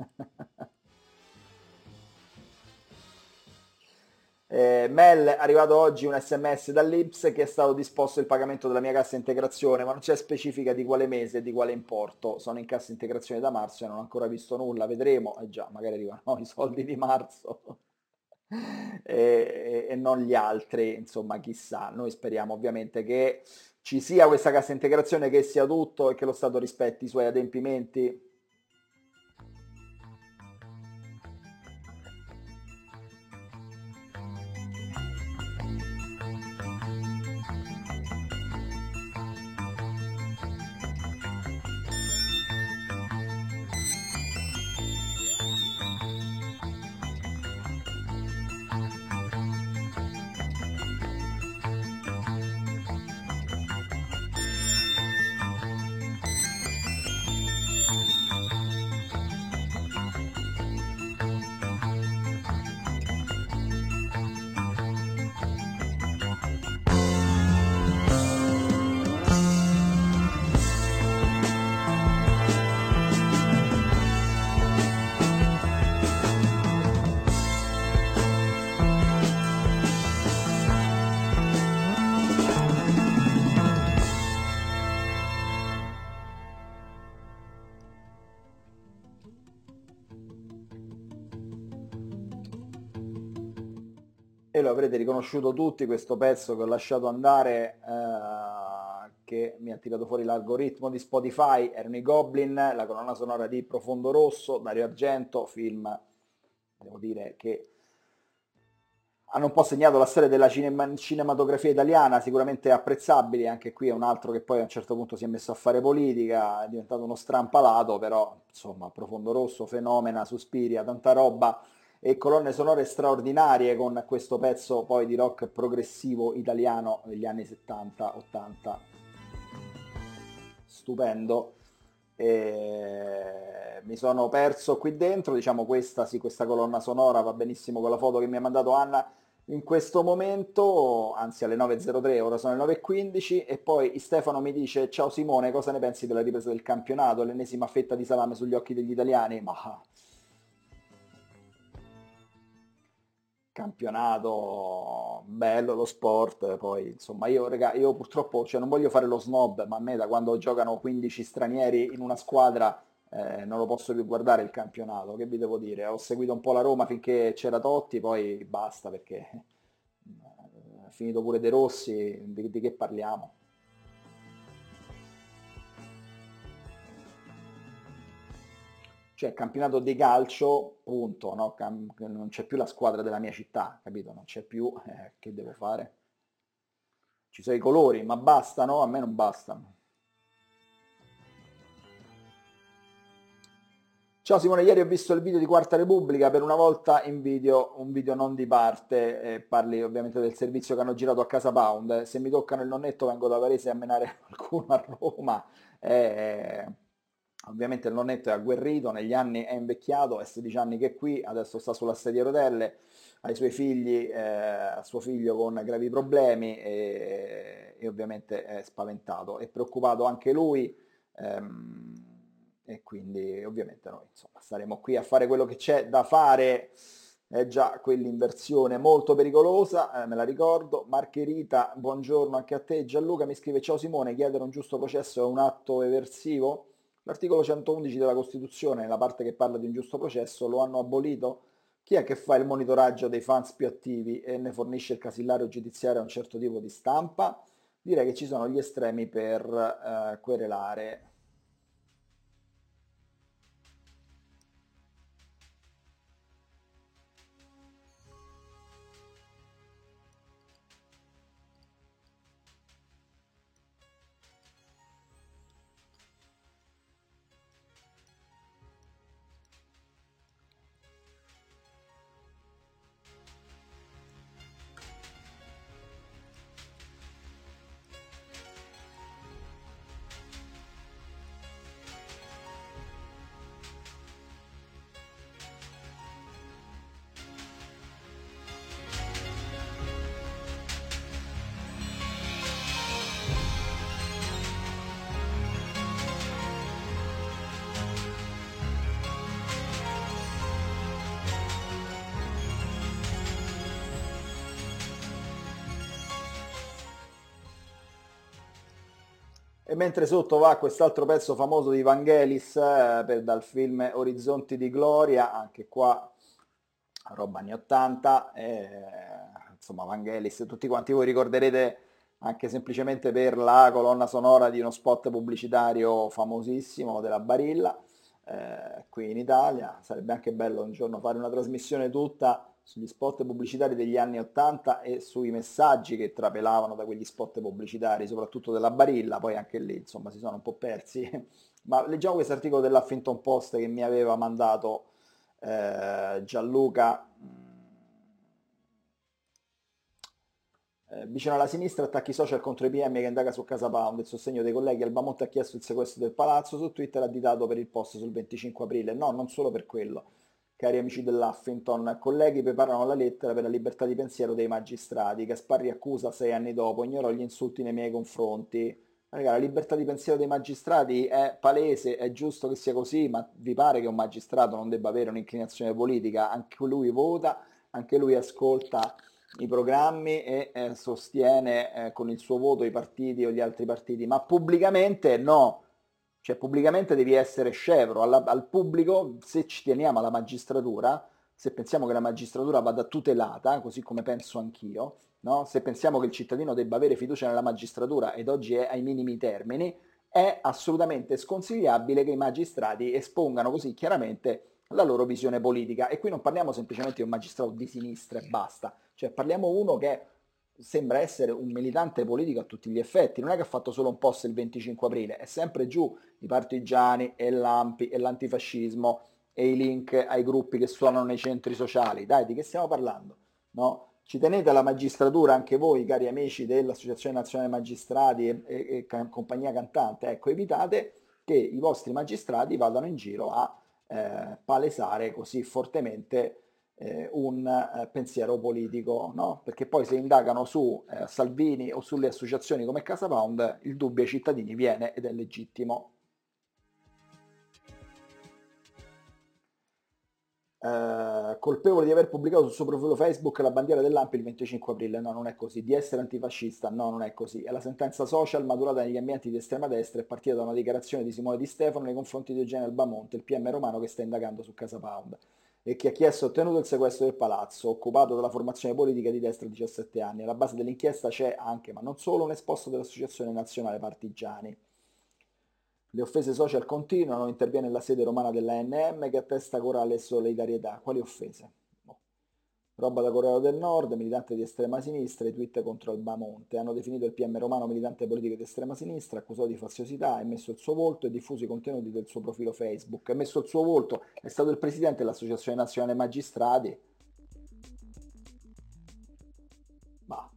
eh, Mel, è arrivato oggi un sms dall'I N P S che è stato disposto il pagamento della mia cassa integrazione, ma non c'è specifica di quale mese e di quale importo. Sono in cassa integrazione da marzo e non ho ancora visto nulla, vedremo. Eh già, magari arrivano i soldi di marzo. e, e non gli altri, insomma chissà. Noi speriamo ovviamente che ci sia questa cassa integrazione, che sia tutto e che lo Stato rispetti i suoi adempimenti. lo avrete riconosciuto tutti, questo pezzo che ho lasciato andare, eh, che mi ha tirato fuori l'algoritmo di Spotify, erano i Goblin, la colonna sonora di Profondo Rosso, Dario Argento, film, devo dire, che hanno un po' segnato la storia della cinema- cinematografia italiana, sicuramente apprezzabili, anche qui è un altro che poi a un certo punto si è messo a fare politica, è diventato uno strampalato, però insomma Profondo Rosso, Fenomena, Suspiria, tanta roba e colonne sonore straordinarie con questo pezzo poi di rock progressivo italiano degli anni settanta ottanta, stupendo. E mi sono perso qui dentro, diciamo questa sì, questa colonna sonora va benissimo con la foto che mi ha mandato Anna in questo momento, anzi alle nove e zero tre, ora sono le nove e quindici e poi Stefano mi dice: ciao Simone, cosa ne pensi della ripresa del campionato? L'ennesima fetta di salame sugli occhi degli italiani? Ma campionato bello lo sport, poi insomma io, raga, io purtroppo cioè, non voglio fare lo snob, ma a me da quando giocano quindici stranieri in una squadra eh, non lo posso più guardare il campionato, che vi devo dire? Ho seguito un po' la Roma finché c'era Totti, poi basta perché eh, è finito pure De Rossi, di, di che parliamo? Cioè, campionato di calcio, punto, no? Cam- non c'è più la squadra della mia città, capito? Non c'è più, eh, che devo fare? Ci sono i colori, ma bastano? A me non bastano. Ciao Simone, ieri ho visto il video di Quarta Repubblica, per una volta in video, un video non di parte, eh, parli ovviamente del servizio che hanno girato a Casa Pound. Se mi toccano il nonnetto vengo da Varese a menare qualcuno a Roma. Eh, ovviamente il nonnetto è agguerrito, negli anni è invecchiato, è sedici anni che è qui, adesso sta sulla sedia a rotelle, ha i suoi figli, eh, ha suo figlio con gravi problemi e, e ovviamente è spaventato, è preoccupato anche lui. Ehm, e quindi ovviamente noi insomma staremo qui a fare quello che c'è da fare. È già quell'inversione molto pericolosa, eh, me la ricordo. Margherita, buongiorno anche a te. Gianluca mi scrive: ciao Simone, chiedere un giusto processo è un atto eversivo? L'articolo centoundici della Costituzione, nella parte che parla di un giusto processo, lo hanno abolito? Chi è che fa il monitoraggio dei fans più attivi e ne fornisce il casillario giudiziario a un certo tipo di stampa? Direi che ci sono gli estremi per eh, querelare. E mentre sotto va quest'altro pezzo famoso di Vangelis, eh, per- dal film Orizzonti di Gloria, anche qua roba anni ottanta, eh, insomma Vangelis, tutti quanti voi ricorderete anche semplicemente per la colonna sonora di uno spot pubblicitario famosissimo della Barilla, eh, qui in Italia. Sarebbe anche bello un giorno fare una trasmissione tutta sugli spot pubblicitari degli anni ottanta e sui messaggi che trapelavano da quegli spot pubblicitari, soprattutto della Barilla, poi anche lì insomma si sono un po' persi. Ma leggiamo questo articolo dell'Huffington Post che mi aveva mandato eh, Gianluca. Eh, vicino alla sinistra, attacchi social contro i P M che indaga su Casa Pound, il sostegno dei colleghi. Albamonte ha chiesto il sequestro del palazzo, su Twitter ha additato per il post sul venticinque aprile. No, non solo per quello, cari amici dell'Huffington. Colleghi preparano la lettera per la libertà di pensiero dei magistrati. Gasparri accusa sei anni dopo: ignorò gli insulti nei miei confronti. Raga, la libertà di pensiero dei magistrati è palese, è giusto che sia così, ma vi pare che un magistrato non debba avere un'inclinazione politica? Anche lui vota, anche lui ascolta i programmi e eh, sostiene eh, con il suo voto i partiti o gli altri partiti, ma pubblicamente no. Cioè pubblicamente devi essere scevro alla- al pubblico, se ci teniamo alla magistratura, se pensiamo che la magistratura vada tutelata, così come penso anch'io, no? Se pensiamo che il cittadino debba avere fiducia nella magistratura ed oggi è ai minimi termini, è assolutamente sconsigliabile che i magistrati espongano così chiaramente la loro visione politica. E qui non parliamo semplicemente di un magistrato di sinistra e basta, cioè parliamo uno che sembra essere un militante politico a tutti gli effetti, non è che ha fatto solo un post il venticinque aprile, è sempre giù i partigiani e l'A M P I e l'antifascismo e i link ai gruppi che suonano nei centri sociali. Dai, di che stiamo parlando? No? Ci tenete alla magistratura anche voi, cari amici dell'Associazione Nazionale Magistrati e, e, e compagnia cantante? Ecco, evitate che i vostri magistrati vadano in giro a eh, palesare così fortemente eh, un eh, pensiero politico, no? Perché poi se indagano su eh, Salvini o sulle associazioni come Casa Pound, il dubbio ai cittadini viene ed è legittimo. Uh, colpevole di aver pubblicato sul suo profilo Facebook la bandiera dell'A M P I il venticinque aprile. No, non è così. Di essere antifascista. No, non è così. È la sentenza social maturata negli ambienti di estrema destra e partita da una dichiarazione di Simone Di Stefano nei confronti di Eugenio Albamonte, il P M romano che sta indagando su Casa Pound e che ha chiesto e ottenuto il sequestro del palazzo, occupato dalla formazione politica di destra a diciassette anni. Alla base dell'inchiesta c'è anche, ma non solo, un esposto dell'Associazione Nazionale Partigiani. Le offese social continuano, interviene la sede romana della N M che attesta corale e solidarietà. Quali offese? No. Roba da Corea del Nord, militante di estrema sinistra, i tweet contro Albamonte. Hanno definito il P M romano militante politico di estrema sinistra, accusato di faziosità, ha messo il suo volto e diffuso i contenuti del suo profilo Facebook. Ha messo il suo volto, è stato il presidente dell'Associazione Nazionale Magistrati. Ma...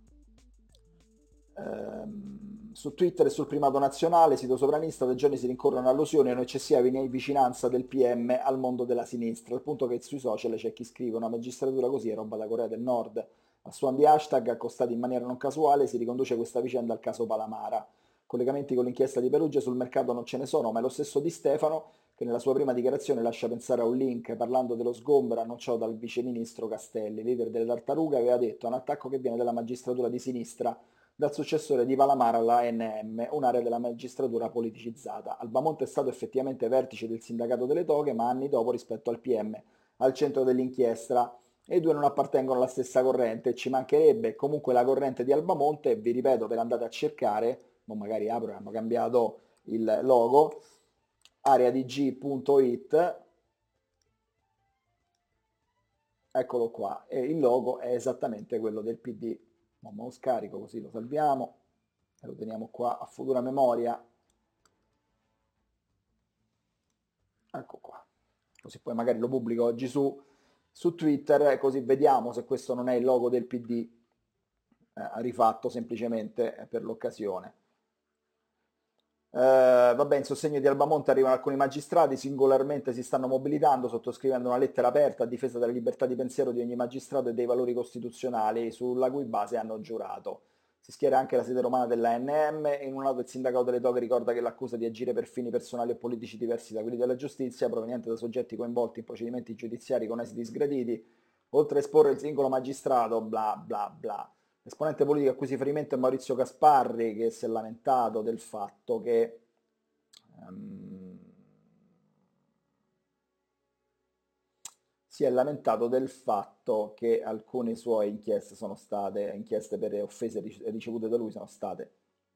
Ehm... Su Twitter e sul primato nazionale, sito sovranista, da giorni si rincorrono allusioni a un'eccessiva vicinanza del P M al mondo della sinistra, al punto che sui social c'è chi scrive una magistratura così è roba da Corea del Nord. A suon di hashtag accostati in maniera non casuale si riconduce questa vicenda al caso Palamara. Collegamenti con l'inchiesta di Perugia sul mercato non ce ne sono, ma è lo stesso Di Stefano che nella sua prima dichiarazione lascia pensare a un link parlando dello sgombero annunciato dal viceministro Castelli, leader delle Tartarughe, aveva detto un attacco che viene dalla magistratura di sinistra dal successore di Palamara alla A N M, un'area della magistratura politicizzata. Albamonte è stato effettivamente vertice del sindacato delle toghe, ma anni dopo rispetto al P M, al centro dell'inchiesta, e i due non appartengono alla stessa corrente, ci mancherebbe. Comunque la corrente di Albamonte, vi ripeto, ve l'andate a cercare, non magari apro, hanno cambiato il logo, areadg.it, eccolo qua, e il logo è esattamente quello del P D. Ma me lo scarico così lo salviamo e lo teniamo qua a futura memoria. Ecco qua, così poi magari lo pubblico oggi su, su Twitter, così vediamo se questo non è il logo del P D eh, rifatto semplicemente per l'occasione. Eh, vabbè, in sostegno di Albamonte arrivano alcuni magistrati, singolarmente si stanno mobilitando, sottoscrivendo una lettera aperta a difesa della libertà di pensiero di ogni magistrato e dei valori costituzionali sulla cui base hanno giurato. Si schiera anche la sede romana della N M, in un lato il sindacato delle toghe ricorda che l'accusa di agire per fini personali e politici diversi da quelli della giustizia, proveniente da soggetti coinvolti in procedimenti giudiziari con esiti sgraditi, oltre a esporre il singolo magistrato, bla bla bla. L'esponente politico a cui si riferimento è Maurizio Gasparri, che si è lamentato del fatto che um, si è lamentato del fatto che alcune sue inchieste sono state, inchieste per offese ricevute da lui sono state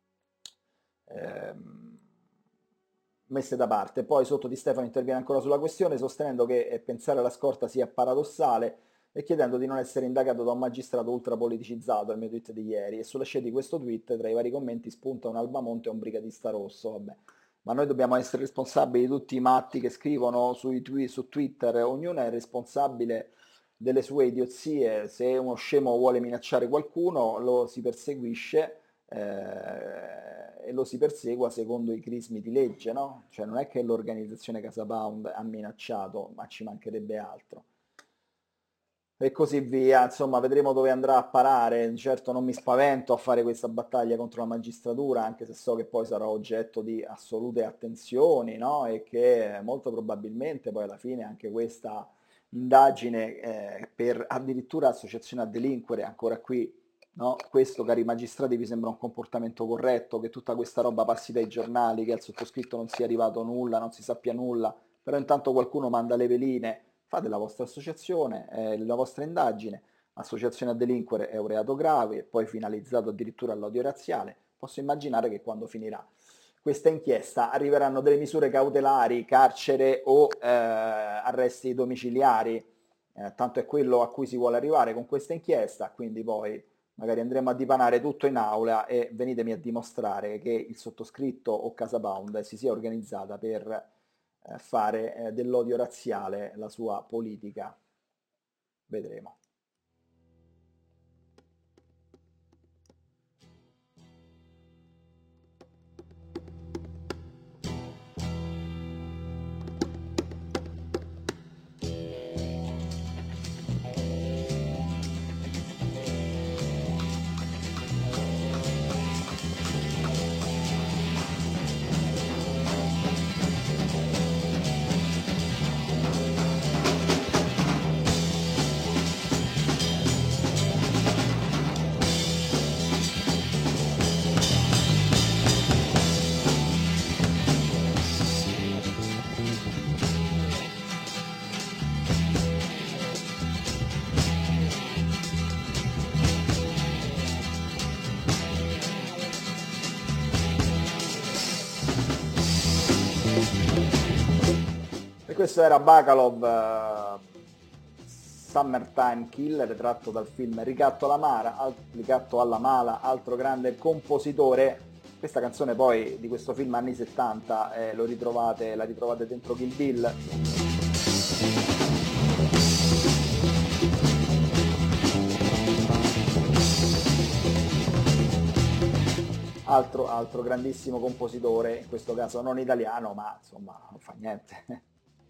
ehm, messe da parte. Poi sotto Di Stefano interviene ancora sulla questione, sostenendo che pensare alla scorta sia paradossale e chiedendo di non essere indagato da un magistrato ultrapoliticizzato, il mio tweet di ieri, e sulla scia di questo tweet tra i vari commenti spunta un Albamonte e un brigadista rosso, vabbè. Ma noi dobbiamo essere responsabili di tutti i matti che scrivono sui twi- su Twitter, ognuno è responsabile delle sue idiozie, se uno scemo vuole minacciare qualcuno lo si perseguisce eh, e lo si persegua secondo i crismi di legge, no? Cioè non è che l'organizzazione Casa Pound ha minacciato, ma ci mancherebbe altro. E così via, insomma vedremo dove andrà a parare. Certo non mi spavento a fare questa battaglia contro la magistratura, anche se so che poi sarà oggetto di assolute attenzioni, no? E che molto probabilmente poi alla fine anche questa indagine eh, per addirittura associazione a delinquere, ancora qui, no? Questo cari magistrati vi sembra un comportamento corretto, che tutta questa roba passi dai giornali, che al sottoscritto non sia arrivato nulla, non si sappia nulla, però intanto qualcuno manda le veline, fate la vostra associazione, eh, la vostra indagine, associazione a delinquere è un reato grave e poi finalizzato addirittura all'odio razziale. Posso immaginare che quando finirà questa inchiesta arriveranno delle misure cautelari, carcere o eh, arresti domiciliari, eh, tanto è quello a cui si vuole arrivare con questa inchiesta, quindi poi magari andremo a dipanare tutto in aula e venitemi a dimostrare che il sottoscritto o Casa Pound si sia organizzata per eh, fare eh, dell'odio razziale la sua politica. Vedremo. E questo era Bacalov, uh, Summertime Killer, tratto dal film Ricatto alla Mala, al, Ricatto alla Mala, altro grande compositore. Questa canzone poi di questo film anni settanta, eh, lo ritrovate, la ritrovate dentro Kill Bill. Altro, altro grandissimo compositore, in questo caso non italiano, ma insomma non fa niente.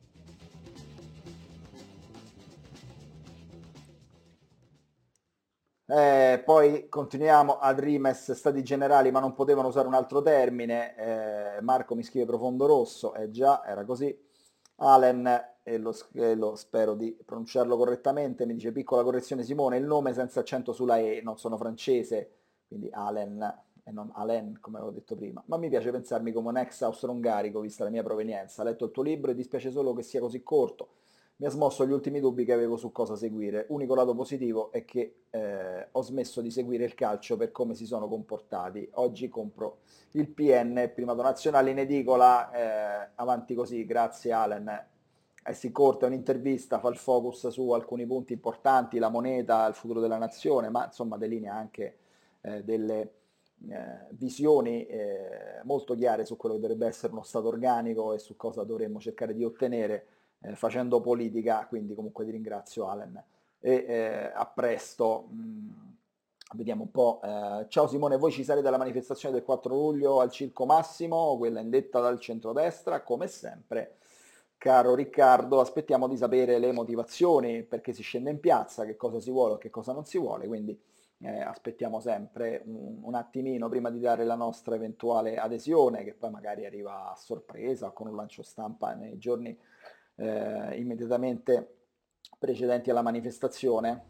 Eh, poi continuiamo ad rimes stati generali, ma non potevano usare un altro termine. Eh, Marco mi scrive profondo rosso, eh già, era così. Allen, e lo, e lo spero di pronunciarlo correttamente, mi dice piccola correzione Simone, il nome senza accento sulla E, non sono francese, quindi Allen e non Allen come avevo detto prima, ma mi piace pensarmi come un ex austro-ungarico vista la mia provenienza. Ho letto il tuo libro e dispiace solo che sia così corto. Mi ha smosso gli ultimi dubbi che avevo su cosa seguire. Unico lato positivo è che eh, ho smesso di seguire il calcio per come si sono comportati. Oggi compro il P N, primato nazionale in edicola, eh, avanti così, grazie Allen. Eh sì, corta, è un'intervista, fa il focus su alcuni punti importanti, la moneta, il futuro della nazione, ma insomma delinea anche eh, delle eh, visioni eh, molto chiare su quello che dovrebbe essere uno Stato organico e su cosa dovremmo cercare di ottenere eh, facendo politica, quindi comunque ti ringrazio Allen. E eh, a presto, mh, vediamo un po'. Eh, ciao Simone, voi ci sarete alla manifestazione del quattro luglio al Circo Massimo, quella indetta dal centrodestra, come sempre. Caro Riccardo, aspettiamo di sapere le motivazioni, perché si scende in piazza, che cosa si vuole o che cosa non si vuole, quindi eh, aspettiamo sempre un, un attimino prima di dare la nostra eventuale adesione, che poi magari arriva a sorpresa o con un lancio stampa nei giorni eh, immediatamente precedenti alla manifestazione.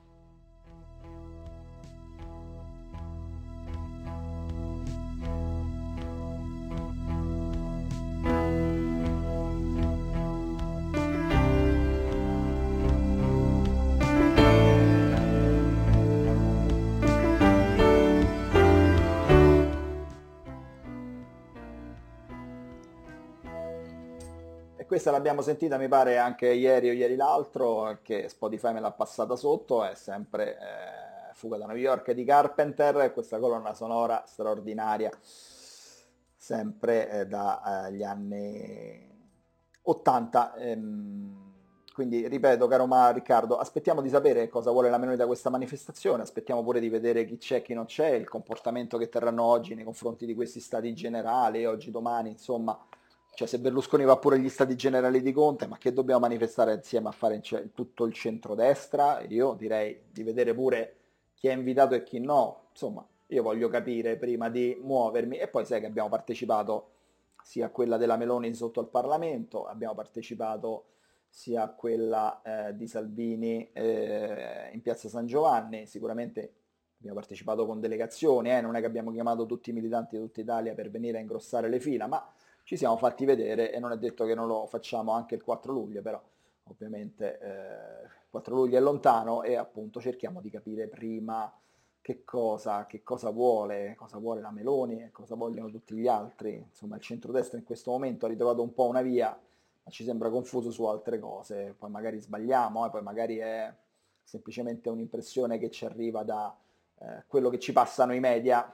Questa l'abbiamo sentita, mi pare, anche ieri o ieri l'altro, che Spotify me l'ha passata sotto, è sempre eh, Fuga da New York di Carpenter, questa colonna sonora straordinaria, sempre eh, dagli eh, anni ottanta. Ehm, quindi, ripeto, caro ma Riccardo, aspettiamo di sapere cosa vuole la Meloni da questa manifestazione, aspettiamo pure di vedere chi c'è e chi non c'è, il comportamento che terranno oggi nei confronti di questi stati generali, oggi, domani, insomma. Cioè se Berlusconi va pure agli stati generali di Conte, ma che dobbiamo manifestare insieme a fare in tutto il centrodestra? Io direi di vedere pure chi è invitato e chi no. Insomma, io voglio capire prima di muovermi. E poi sai che abbiamo partecipato sia a quella della Meloni sotto al Parlamento, abbiamo partecipato sia a quella eh, di Salvini eh, in Piazza San Giovanni, sicuramente abbiamo partecipato con delegazioni, eh, non è che abbiamo chiamato tutti i militanti di tutta Italia per venire a ingrossare le fila, ma ci siamo fatti vedere e non è detto che non lo facciamo anche il quattro luglio, però ovviamente eh, quattro luglio è lontano e appunto cerchiamo di capire prima che cosa, che cosa vuole, cosa vuole la Meloni e cosa vogliono tutti gli altri. Insomma, il centrodestra in questo momento ha ritrovato un po' una via, ma ci sembra confuso su altre cose, poi magari sbagliamo, eh, poi magari è semplicemente un'impressione che ci arriva da eh, quello che ci passano i media.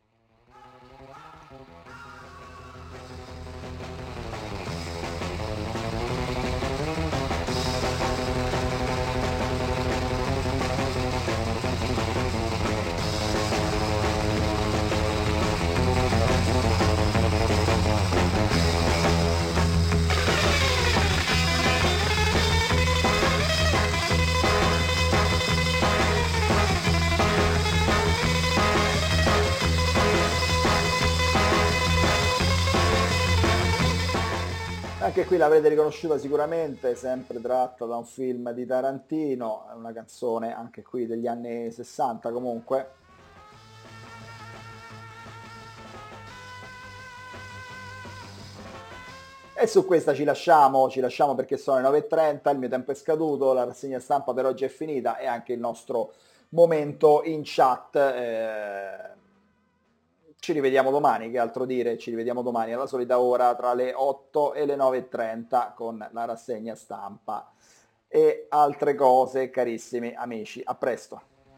Anche qui l'avrete riconosciuta sicuramente, sempre tratta da un film di Tarantino, è una canzone anche qui degli anni sessanta comunque. E su questa ci lasciamo, ci lasciamo perché sono le nove e trenta, il mio tempo è scaduto, la rassegna stampa per oggi è finita e anche il nostro momento in chat. Eh... Ci rivediamo domani, che altro dire, ci rivediamo domani alla solita ora tra le otto e le nove e trenta con la rassegna stampa e altre cose, carissimi amici. A presto.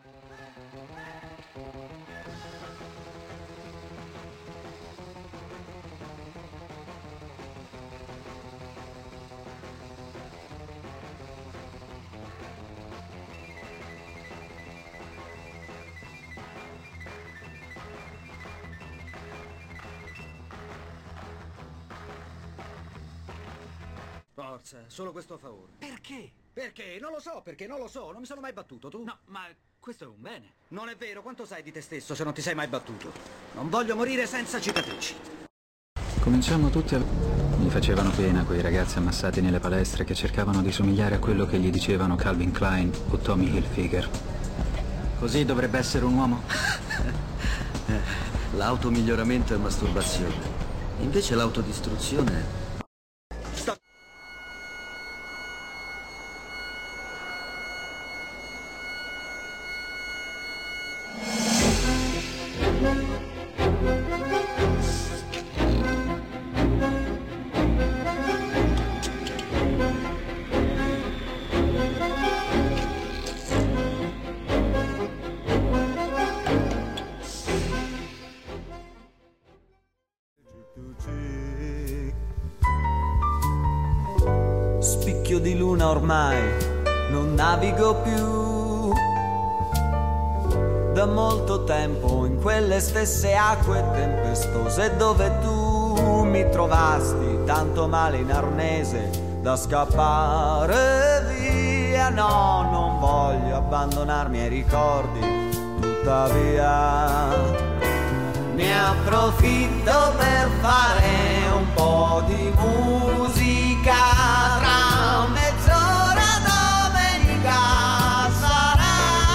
Forza, solo questo favore. Perché? Perché? Non lo so, perché non lo so, non mi sono mai battuto, tu? No, ma questo è un bene. Non è vero, quanto sai di te stesso se non ti sei mai battuto? Non voglio morire senza cicatrici. Cominciamo tutti a... Mi facevano pena quei ragazzi ammassati nelle palestre che cercavano di somigliare a quello che gli dicevano Calvin Klein o Tommy Hilfiger. Così dovrebbe essere un uomo? L'automiglioramento è masturbazione. Invece l'autodistruzione... Spicchio di luna ormai non navigo più da molto tempo in quelle stesse acque tempestose dove tu mi trovasti tanto male in arnese da scappare via. No, non voglio abbandonarmi ai ricordi, tuttavia ne approfitto per fare un po' di musica. Tra mezz'ora domenica sarà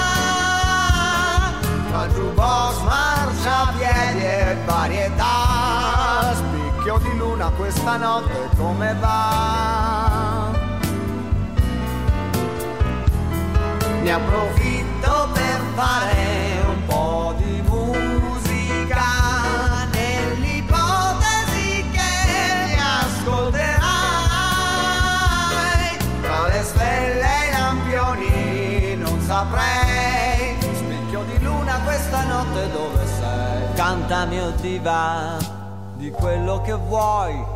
tra jukebox, marciapiedi e varietà. Spicchio di luna questa notte come va? Ne approfitto per fare un po' di musica nell'ipotesi che mi ascolterai. Tra le stelle e i lampioni non saprei. Spicchio di luna questa notte dove sei? Cantami o diva di quello che vuoi,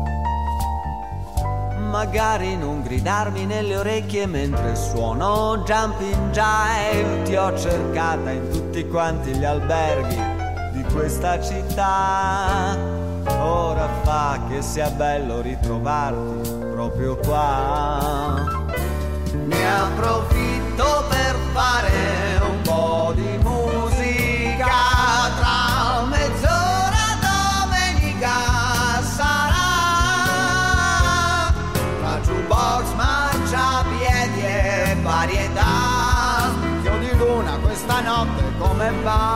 magari non gridarmi nelle orecchie mentre suono Jumping Jive. Ti ho cercata in tutti quanti gli alberghi di questa città. Ora fa che sia bello ritrovarti proprio qua. Ne approfitto per fare un po' di musica. Tra mezz'ora domenica sarà tra jukebox, marciapiedi e varietà. Spicchio di luna questa notte come va?